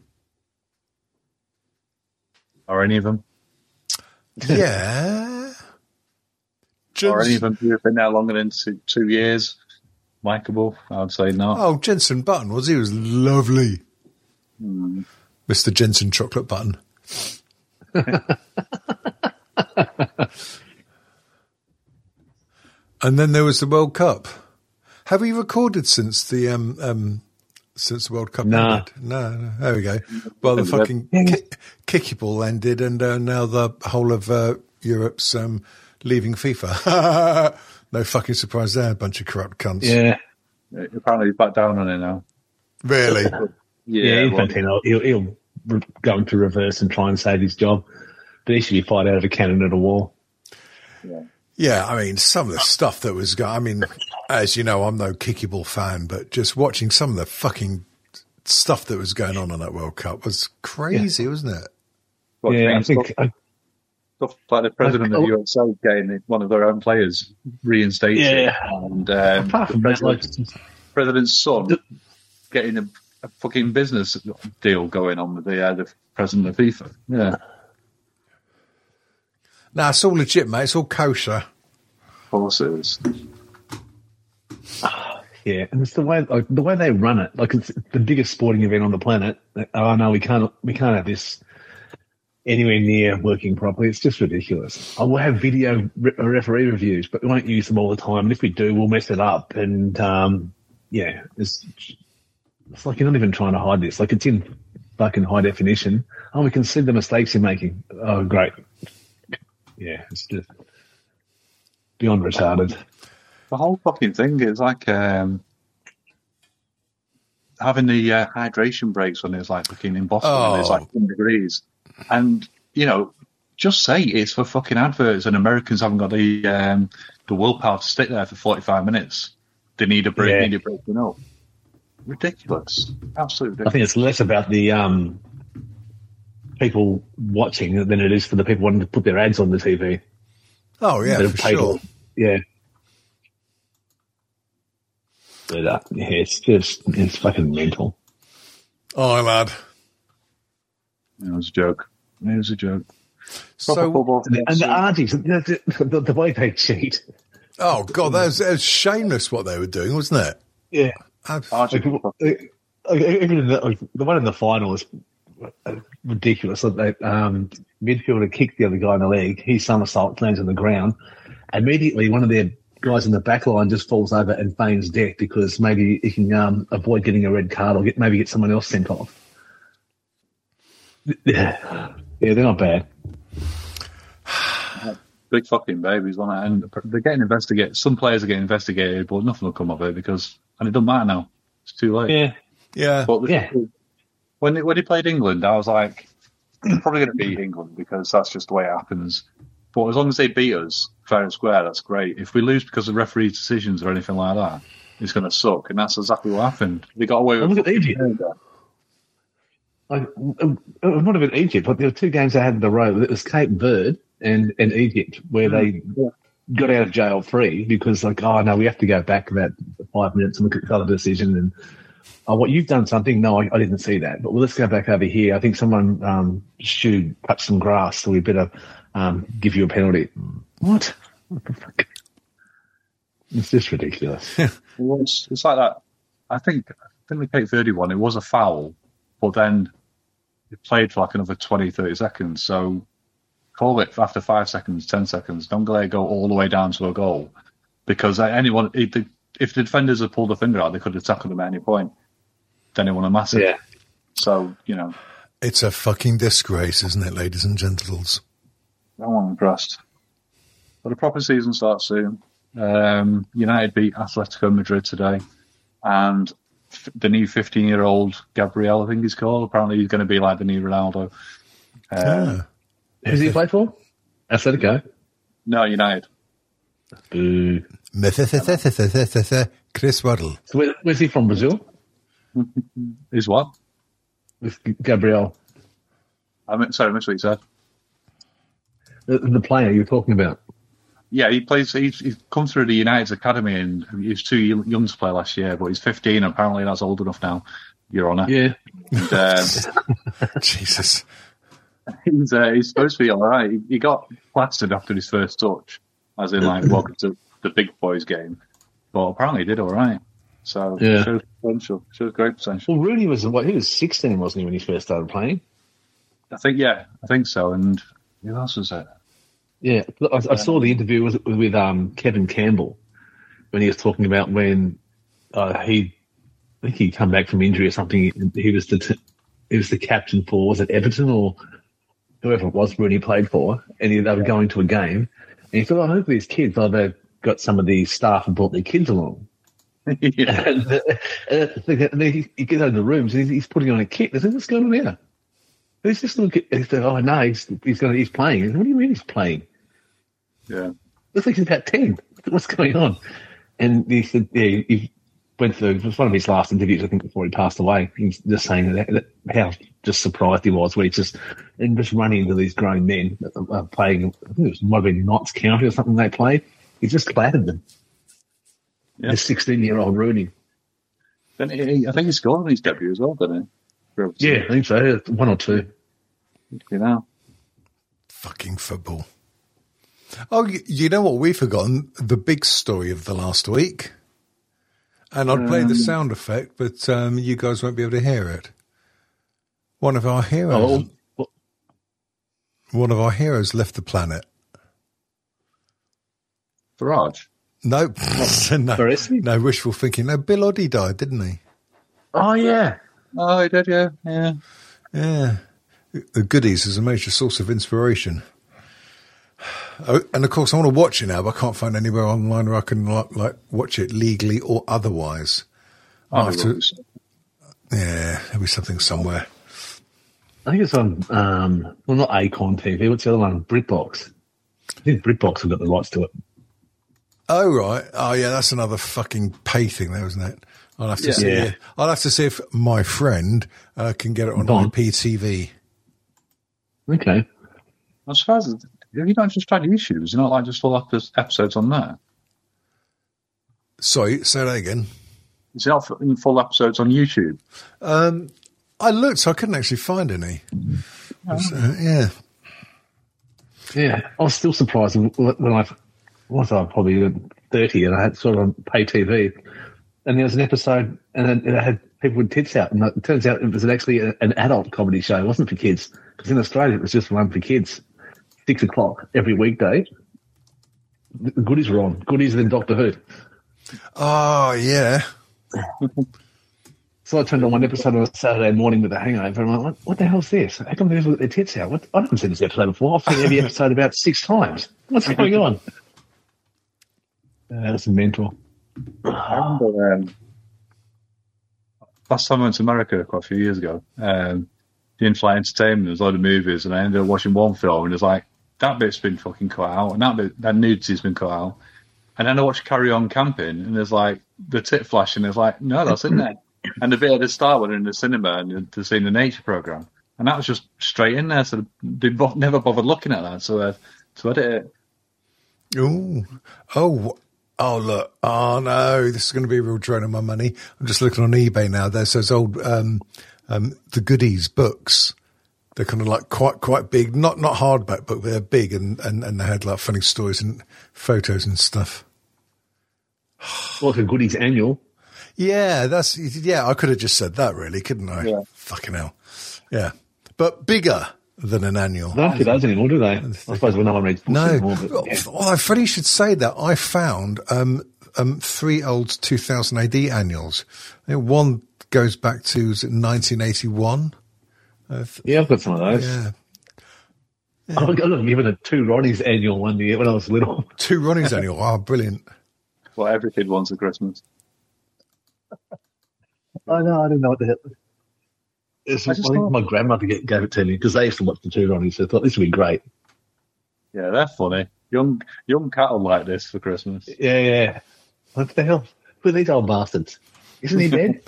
Or any of them. Yeah. Or any Jens- of them who have been there longer than two, two years. Likeable, I would say not. oh, Jensen Button, was he? He was lovely. Mister Jensen Chocolate Button. And then there was the World Cup. Have we recorded since the um, um, since the World Cup Nah. ended? No, no. There we go. Well, the fucking ki- kicky ball ended, and uh, now the whole of uh, Europe's um, leaving FIFA. No fucking surprise there, a bunch of corrupt cunts. Yeah. Apparently he's back down on it now. Really? Yeah, well, Infantino, he'll, he'll re- go into reverse and try and save his job. But he should be fired out of a cannon at a wall. Yeah, I mean, some of the stuff that was going, I mean, as you know, I'm no kicky ball fan, but just watching some of the fucking stuff that was going on in that World Cup was crazy, wasn't it? what, yeah, I stuff, think I, stuff like the president of I- the U S A getting one of their own players reinstated, Yeah. and um, apart the from that, like, president's, president's son getting a, a fucking business deal going on with the, uh, the president of FIFA. Yeah, Nah, it's all legit, mate. It's all kosher. of course it is. yeah, and it's the way like, the way they run it. Like it's the biggest sporting event on the planet. Like, oh no, we can't we can't have this anywhere near working properly. It's just ridiculous. I will have video re- referee reviews, but we won't use them all the time. And if we do, we'll mess it up. And um, yeah, it's it's like you're not even trying to hide this. Like it's in fucking high definition. Oh, we can see the mistakes you're making. Oh, great. Yeah, it's just beyond retarded. The whole fucking thing is like um, having the uh, hydration breaks when it's like fucking in Boston Oh. and it's like ten degrees. And, you know, just say it's for fucking adverts and Americans haven't got the um, the willpower to stick there for forty-five minutes. They need a break, Yeah. need a break, you know. Ridiculous. Absolutely I ridiculous. think it's less about the um, people watching than it is for the people wanting to put their ads on the T V. Oh, yeah, that have for paid sure. all- Yeah. But, uh, yeah, it's just, it's fucking mental. Oh, lad. It was a joke. It was a joke. So, Proper football. And the, and the Argies, the, the, the, the way they cheat. oh, God, that was, that was shameless what they were doing, wasn't it? Yeah. Ab- Like, like, even in the, like, the one in the final is ridiculous. Like, they, um, midfielder kicked the other guy in the leg. He somersaults, lands on the ground. Immediately, one of their guys in the back line just falls over and feigns death because maybe he can um, avoid getting a red card or get maybe get someone else sent off. Yeah, yeah, they're not bad. Big fucking babies, one and they're getting investigated. Some players are getting investigated, but nothing will come of it because, and it doesn't matter now. It's too late. Yeah, yeah. But the- Yeah. when when he played England, I was like, they're probably going to beat England because that's just the way it happens. But as long as they beat us fair and square, that's great. If we lose because of referee decisions or anything like that, it's going to suck, and that's exactly what happened. They got away with Look at Egypt. Like, um, it might have been Egypt, but there were two games they had in the row. It was Cape Verde and, and Egypt, where they got out of jail free because, like, oh no, we have to go back about five minutes and look at the other decision. And oh, what you've done something? No, I, I didn't see that. But well, let's go back over here. I think someone um, should cut some grass, so we better um, give you a penalty. What? What the fuck? It's just ridiculous. Well, it's, it's like that. I think I think the Cape Verde one, it was a foul, but then it played for like another twenty, thirty seconds. So call it after five seconds, ten seconds. Don't let it go all the way down to a goal because anyone, if the, if the defenders had pulled the finger out, they could have tackled them at any point. Then it won a massive. Yeah. So you know, It's a fucking disgrace, isn't it, ladies and gentles? I'm impressed. But the proper season starts soon. Um, United beat Atletico Madrid today, and f- the new fifteen-year-old Gabriel, I think he's called. Apparently, he's going to be like the new Ronaldo. Um, Who does he play for? Atletico. No, United. Boo. Chris Waddle. So where, where's he from? Brazil? Is what? With Gabriel, I mean, sorry, I missed what you said. the, the player you were talking about. Yeah, he plays. He's, he's come through the United's academy, and he was too young to play last year. But he's fifteen. And apparently, that's old enough now. Your Honour. Yeah. And, um, Jesus. he's uh, he's supposed to be all right. He, he got plastered after his first touch, as in like welcome to the big boys game. But apparently, he did all right. So Yeah. shows potential. Shows great potential. Well, Rooney was what? He was sixteen, wasn't he, when he first started playing? I think yeah, I think so. And who else was it? Yeah, I, I saw the interview with, with um, Kevin Campbell when he was talking about when uh, he, I think he'd come back from injury or something. He was the t- he was the captain for, was it Everton or whoever it was Rooney played for, and he, they were going to a game, and he thought, I hope these kids, oh, they've got some of these staff and brought their kids along. yeah. and, uh, and then he, he gets out of the rooms and he's, he's putting on a kit. They said, what's going on here? Who's this little kid? He said, oh, no, he's, he's, going, he's playing. Said, what do you mean he's playing? Yeah. Looks like he's about ten. What's going on? And he said, yeah, he, he went through, it was one of his last interviews, I think, before he passed away. He's just saying that, that how just surprised he was when he just, and just running into these grown men uh, playing, I think it was, might have been Notts County or something they played. He just clattered them. Yeah. The sixteen-year-old Rooney. Then he, I think he scored on his debut as well, didn't he? Yeah, I think so. One or two. You know. Fucking football. Oh, you, you know what we've forgotten? The big story of the last week. And I'd play the sound effect, but um, you guys won't be able to hear it. One of our heroes. Oh, One of our heroes left the planet. Farage. No, no, Baresi? no wishful thinking. No, Bill Oddie died, didn't he? oh yeah. Oh, he did, yeah. Yeah. Yeah. The Goodies is a major source of inspiration. Oh, and of course, I want to watch it now, but I can't find anywhere online where I can like, like watch it legally or otherwise. I have to, yeah, there'll be something somewhere. I think it's on, um, well, not Acorn T V. What's the other one? BritBox. I think BritBox have got the rights to it. Oh right, oh yeah, that's another fucking pay thing, there, isn't it? I'll have to Yeah. see. Yeah. I'll have to see if my friend uh, can get it on Don. I P T V. Okay. I'm surprised. Have you not just tried YouTube? Is it not like just full ep- episodes on there? Sorry, say that again. Is it not f- full episodes on YouTube? Um, I looked, so I couldn't actually find any. So, yeah. Yeah. I was still surprised when when I was I probably thirty and I had sort of on pay T V, and there was an episode and then it had people with tits out, and it turns out it was actually a, an adult comedy show. It wasn't for kids, because in Australia it was just run for kids. Six o'clock every weekday. The Goodies were on. Goodies and then Doctor Who. Oh yeah. So I turned on one episode on a Saturday morning with a hangover, and I'm like, what, what the hell's this? How come they've got their tits out? What? I haven't seen this episode before. I've seen every episode about six times. What's going on? Uh, that's mental. I remember um, last time I went to America quite a few years ago, um, the in-flight entertainment, there's a lot of movies, and I ended up watching one film, and it's like, that bit's been fucking cut out, and that bit, that nudity's been cut out. And then I watched Carry On Camping, and there's like the tit flash, and it's like, no, that's in there. And the bit at the start when they're in the cinema and they're seeing the nature program, and that was just straight in there. So they bo- never bothered looking at that. So uh, to edit it, Ooh. Oh. Oh look. Oh no. This is going to be a real drain on my money. I'm just looking on eBay now. There's those old um, um, the Goodies books. They're kind of like quite quite big. Not not hardback, but they're big, and, and, and they had like funny stories and photos and stuff. Like a Goodies annual. Yeah, that's yeah. I could have just said that, really, couldn't I? Yeah. Fucking hell. Yeah, but bigger than an annual. They don't do those anymore, do they? I suppose when no one reads books No. anymore. But, yeah. Well, funny you should say that. I found um, um, three old two thousand A D annuals. I think one goes back to was it nineteen eighty-one. Uh, yeah, I've got some of those. yeah, I got given a two Ronnies annual one year when I was little. Two Ronnies annual. Oh, brilliant. Well, every kid wants at Christmas. I know, I didn't know what the hell. It's, I, I think thought... my grandmother gave it to me because they used to watch the two Ronnies, so I thought this would be great. Yeah, they're funny. Young young cattle like this for Christmas. Yeah, yeah. What the hell? Who are these old bastards? Isn't he dead?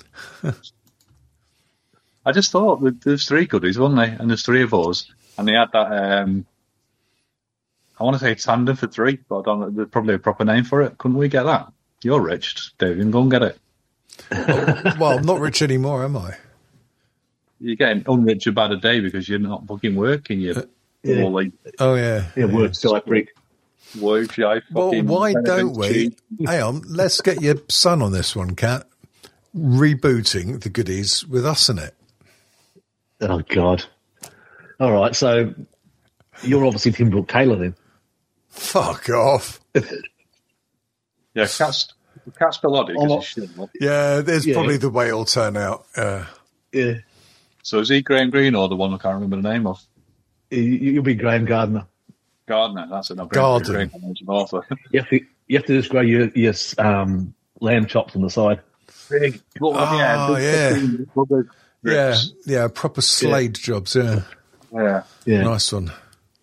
I just thought that there's three goodies, wasn't there? And there's three of us. And they had that, um, I want to say tandem for three, but I don't know, there's probably a proper name for it. Couldn't we get that? You're rich, David. Go and get it. Well, I'm not rich anymore, am I? You're getting unrich about a day because you're not fucking working. You're uh, yeah. like, oh, yeah. Yeah, work still like brick. Work, yeah, well, why don't we? Hang on, let's get your son on this one, Kat. Rebooting the goodies with us in it. Oh, God. All right, so you're obviously Tim Brooke Taylor then. Fuck off. Yeah, Cat's, Cat's Bellotti. Oh, yeah, there's yeah. probably the way it'll turn out. Uh, yeah. So is he Graham Greene or the one I can't remember the name of? You'll be Graham Gardner. Gardner, that's it. No, Garden. You have to, you have to just grow your, your um, lamb chops on the side. Big. Oh, yeah. Yeah. yeah, yeah, proper Slade yeah. jobs, yeah. Yeah. yeah. Nice one.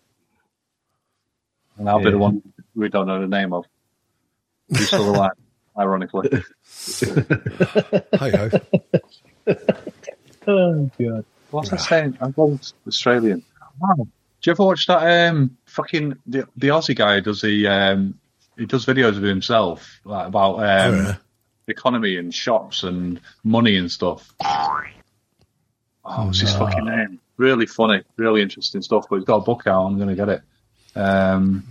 And I'll yeah. be the one we don't know the name of. He's still alive, ironically. Hi-ho. Oh, God. What's I saying? I'm going Australian. Wow. Do you ever watch that um, fucking the, the Aussie guy who does the um, he does videos of himself like, about um, oh, yeah. economy and shops and money and stuff. Oh, what's his fucking name? Really funny, really interesting stuff. But he's got a book out. I'm going to get it. Um,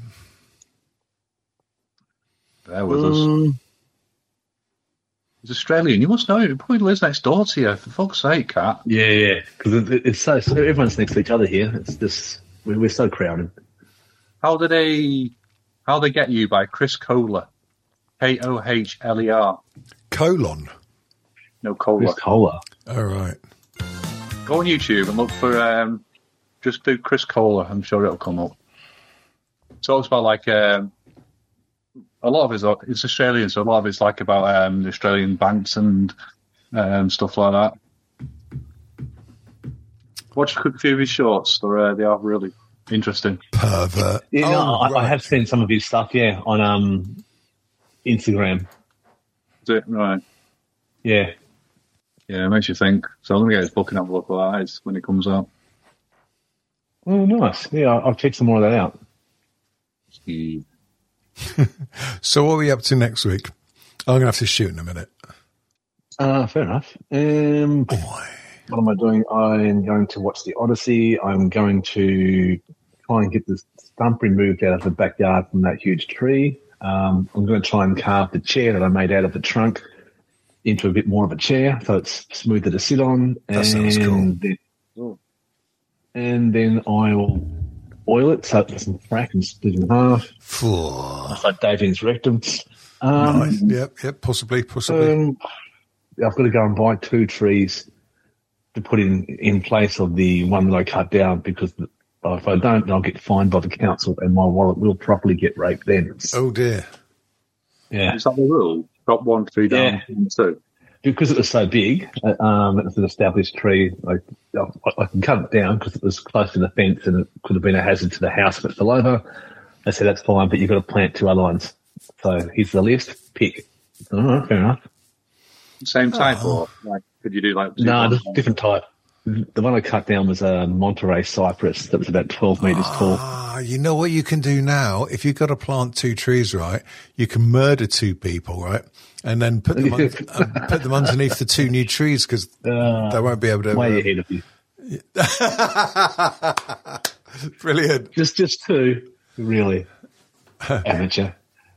bear with um, us. He's Australian. You must know him. He probably lives next door to you. For fuck's sake, Kat. Yeah, yeah. Because it, it's so, so everyone's next to each other here. It's just we're, we're so crowded. How did they? How they get you by Chris Kohler? K O H L E R. Colon. No Kohler. Chris Kohler. All right. Go on YouTube and look for um, just do Chris Kohler. I'm sure it'll come up. It talks about like. Um, A lot of it's, it's Australian, so a lot of it's like about um, Australian banks and um, stuff like that. Watch a quick few of his shorts; they're, uh, they are really interesting. Pervert. Yeah, oh, no, I, right. I have seen some of his stuff, yeah, on um, Instagram. Is it? Right. Yeah. Yeah, it makes you think. So I'm going to get his book and have a look at that when it comes out. Oh, nice. Yeah, I'll, I'll check some more of that out. Yeah. So what are we up to next week? I'm going to have to shoot in a minute. Uh, fair enough. Um, Boy. What am I doing? I'm going to watch The Odyssey. I'm going to try and get the stump removed out of the backyard from that huge tree. Um, I'm going to try and carve the chair that I made out of the trunk into a bit more of a chair so it's smoother to sit on. That and sounds cool. Then, and then I'll oil it so it doesn't crack and split in half. It's like Davian's rectum. Um, nice. Yep, yep, possibly, possibly. Um, I've got to go and buy two trees to put in, in place of the one that I cut down because if I don't, I'll get fined by the council and my wallet will properly get raped then. Oh, dear. Yeah. Is that the rule? Drop one tree down, yeah. two? Because it was so big, um, it's an established tree, like, I, I can cut it down because it was close to the fence and it could have been a hazard to the house if it fell over. I said, that's fine, but you've got to plant two other ones. So here's the list, pick. All right, fair enough. Same type oh. or like, could you do like... No, nah, different type. The one I cut down was a Monterey cypress that was about twelve metres tall. Ah, you know what you can do now? If you've got to plant two trees, right, you can murder two people, right, and then put them, on, uh, put them underneath the two new trees because uh, they won't be able to... Way uh, ahead of you. Brilliant. Just, just two, really. Amateur.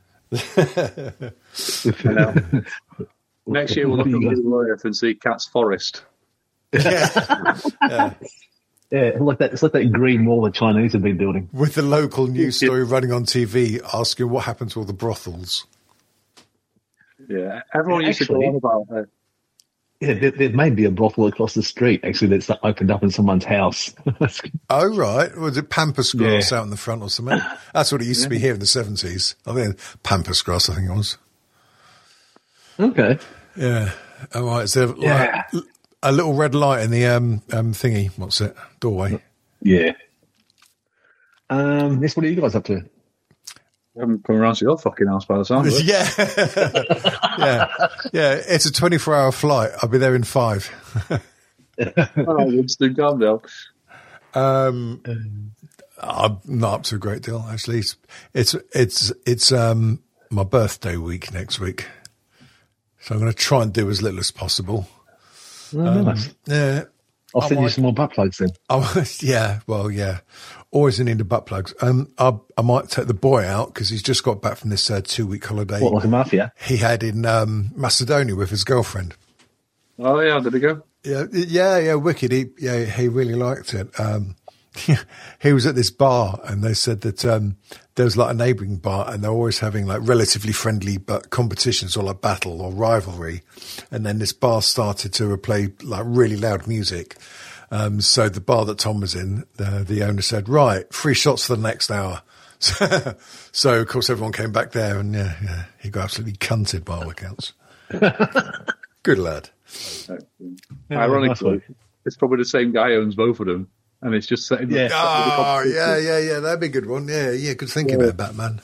Next year we'll look at Google Earth and see Cat's Forest. Yeah. yeah. Yeah, it's like that. It's like that green wall the Chinese have been building. With the local news story running on T V, asking what happened to all the brothels. Yeah, everyone used Actually, to go on about. Uh, Yeah, there, there may be a brothel across the street, actually, that's opened up in someone's house. Oh, right. Was it Pampas grass Yeah. out in the front or something? That's what it used to be here in the seventies. I think Pampas grass, I think it was. Okay. Yeah. All right. Is there like, Yeah. a little red light in the um, um thingy? What's it? Doorway. Yeah. Um, yes, what are you guys up to? You haven't come around to your fucking house by the sound of it. Yeah. yeah. Yeah. It's a twenty-four hour flight. I'll be there in five. Oh, Winston, calm down. Um, I'm not up to a great deal, actually. It's, it's, it's, it's um, my birthday week next week. So I'm going to try and do as little as possible. Oh, Um, nice. Yeah. I'll I send you might- some more butt plugs then. Oh, yeah, well, yeah. Always in need of butt plugs. Um, I, I might take the boy out because he's just got back from this uh, two week holiday What, like a mafia? he had in um, Macedonia with his girlfriend. Oh, yeah, did he go? Yeah, yeah, yeah, wicked. He, yeah, he really liked it. Um, he was at this bar and they said that um, there was like a neighbouring bar and they're always having like relatively friendly but competitions or like battle or rivalry. And then this bar started to play like really loud music. Um, so the bar that Tom was in, the, the owner said, right, free shots for the next hour. So, so of course everyone came back there and yeah, yeah he got absolutely cunted by all accounts. Good lad. Yeah, Ironically, nice one. it's probably the same guy who owns both of them. And it's just setting Yeah. Oh, yeah, yeah, yeah. That'd be a good one. Yeah, yeah. Good thinking Yeah. about Batman.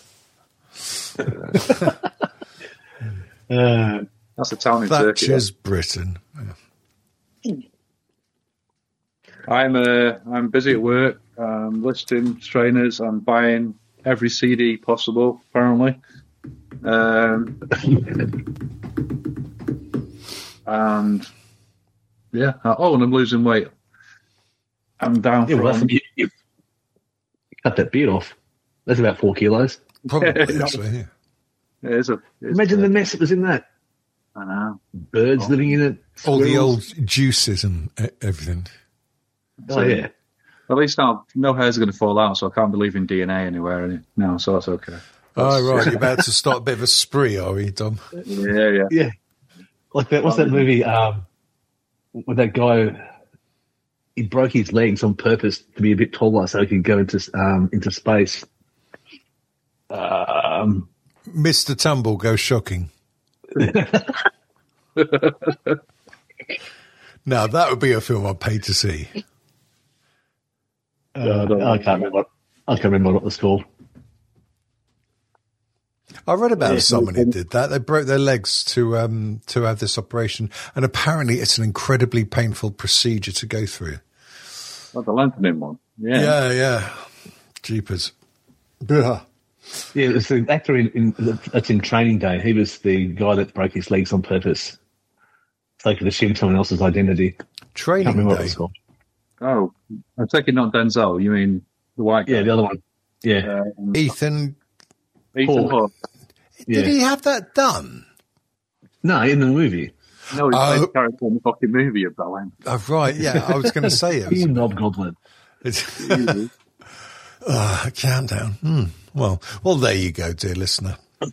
Uh, That's a town in Turkey. Thatcher's Britain. Yeah. I'm uh, I'm busy at work. I'm listing trainers. I'm buying every C D possible, apparently. Um, and yeah, oh, and I'm losing weight. I'm down yeah, for well, that's, um, you, you cut that beard off. That's about four kilos. Probably, actually. Yeah. it is a, it's Imagine a, the mess that was in that. I know. Birds Oh. living in it. All the squirrels. old juices and e- everything. Oh, yeah. At least now no hair's going to fall out, so I can't be leaving D N A anywhere. Any, no, so that's okay. Oh, right. You're about to start a bit of a spree, are you, Dom? Yeah, yeah. Yeah. Like that, what's that movie um, with that guy? He broke his legs on purpose to be a bit taller so he could go into um, into space. Um, Mister Tumble goes shocking. Now, that would be a film I'd pay to see. uh, I can't remember. What, I can't remember what it was called. I read about Yeah. someone who did that. They broke their legs to um, to have this operation, and apparently it's an incredibly painful procedure to go through. Like the lengthening one. Yeah. Yeah, yeah. Jeepers. Blah. Yeah, it's the actor in, in that's in Training Day. He was the guy that broke his legs on purpose, so he could assume someone else's identity. I can't Training remember what Day. it's called. Oh, I'm taking not Denzel. You mean the white guy? Yeah, the other one. Yeah, Um, Ethan, Ethan Paul. Hawke. yeah. did he have that done? No, in the movie. No, he's Oh. playing the character in the fucking movie of that one. Oh, right, yeah. I was going to say it. You Was, knob goblin. it's, uh, countdown. Hmm. Well, well, there you go, dear listener.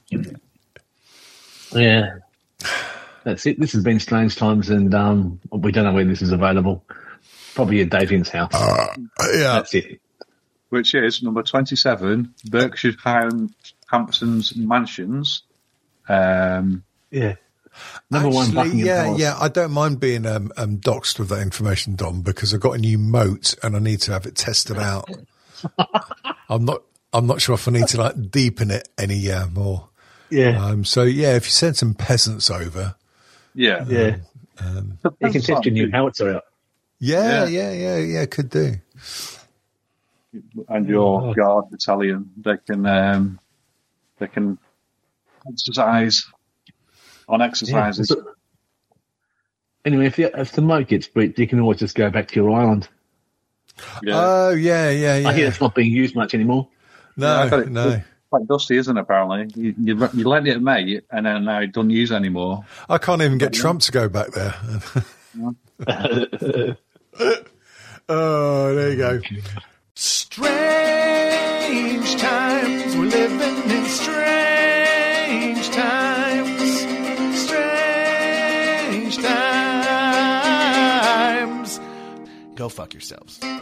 Yeah, that's it. This has been Strange Times, and um, we don't know when this is available. Probably at Davian's house. Uh, yeah. That's it. Which is number twenty-seven, Berkshire Ham- Hamptons Mansions. Um, Yeah. Number one, Actually, Buckingham yeah, Palace. yeah. I don't mind being um, um, doxed with that information, Dom, because I've got a new moat and I need to have it tested out. I'm not. I'm not sure if I need to like deepen it any uh, more. Yeah, Um, so yeah, if you send some peasants over, yeah. yeah. um, You can test your new howitzer out. yeah, Yeah. yeah, yeah, yeah, could do. And your guard battalion, they can um, they can exercise on exercises. Yeah. Anyway, if, you, if the moat gets breached, you can always just go back to your island. Yeah. Oh yeah, yeah, yeah. I hear it's not being used much anymore. Yeah, I no, got it. no. Quite dusty, isn't it, apparently? You, you, you lent it a mate, and then now it doesn't use it anymore. I can't even get Trump to go back there. Oh, there you go. Strange times, we're living in strange times. Strange times. go fuck yourselves.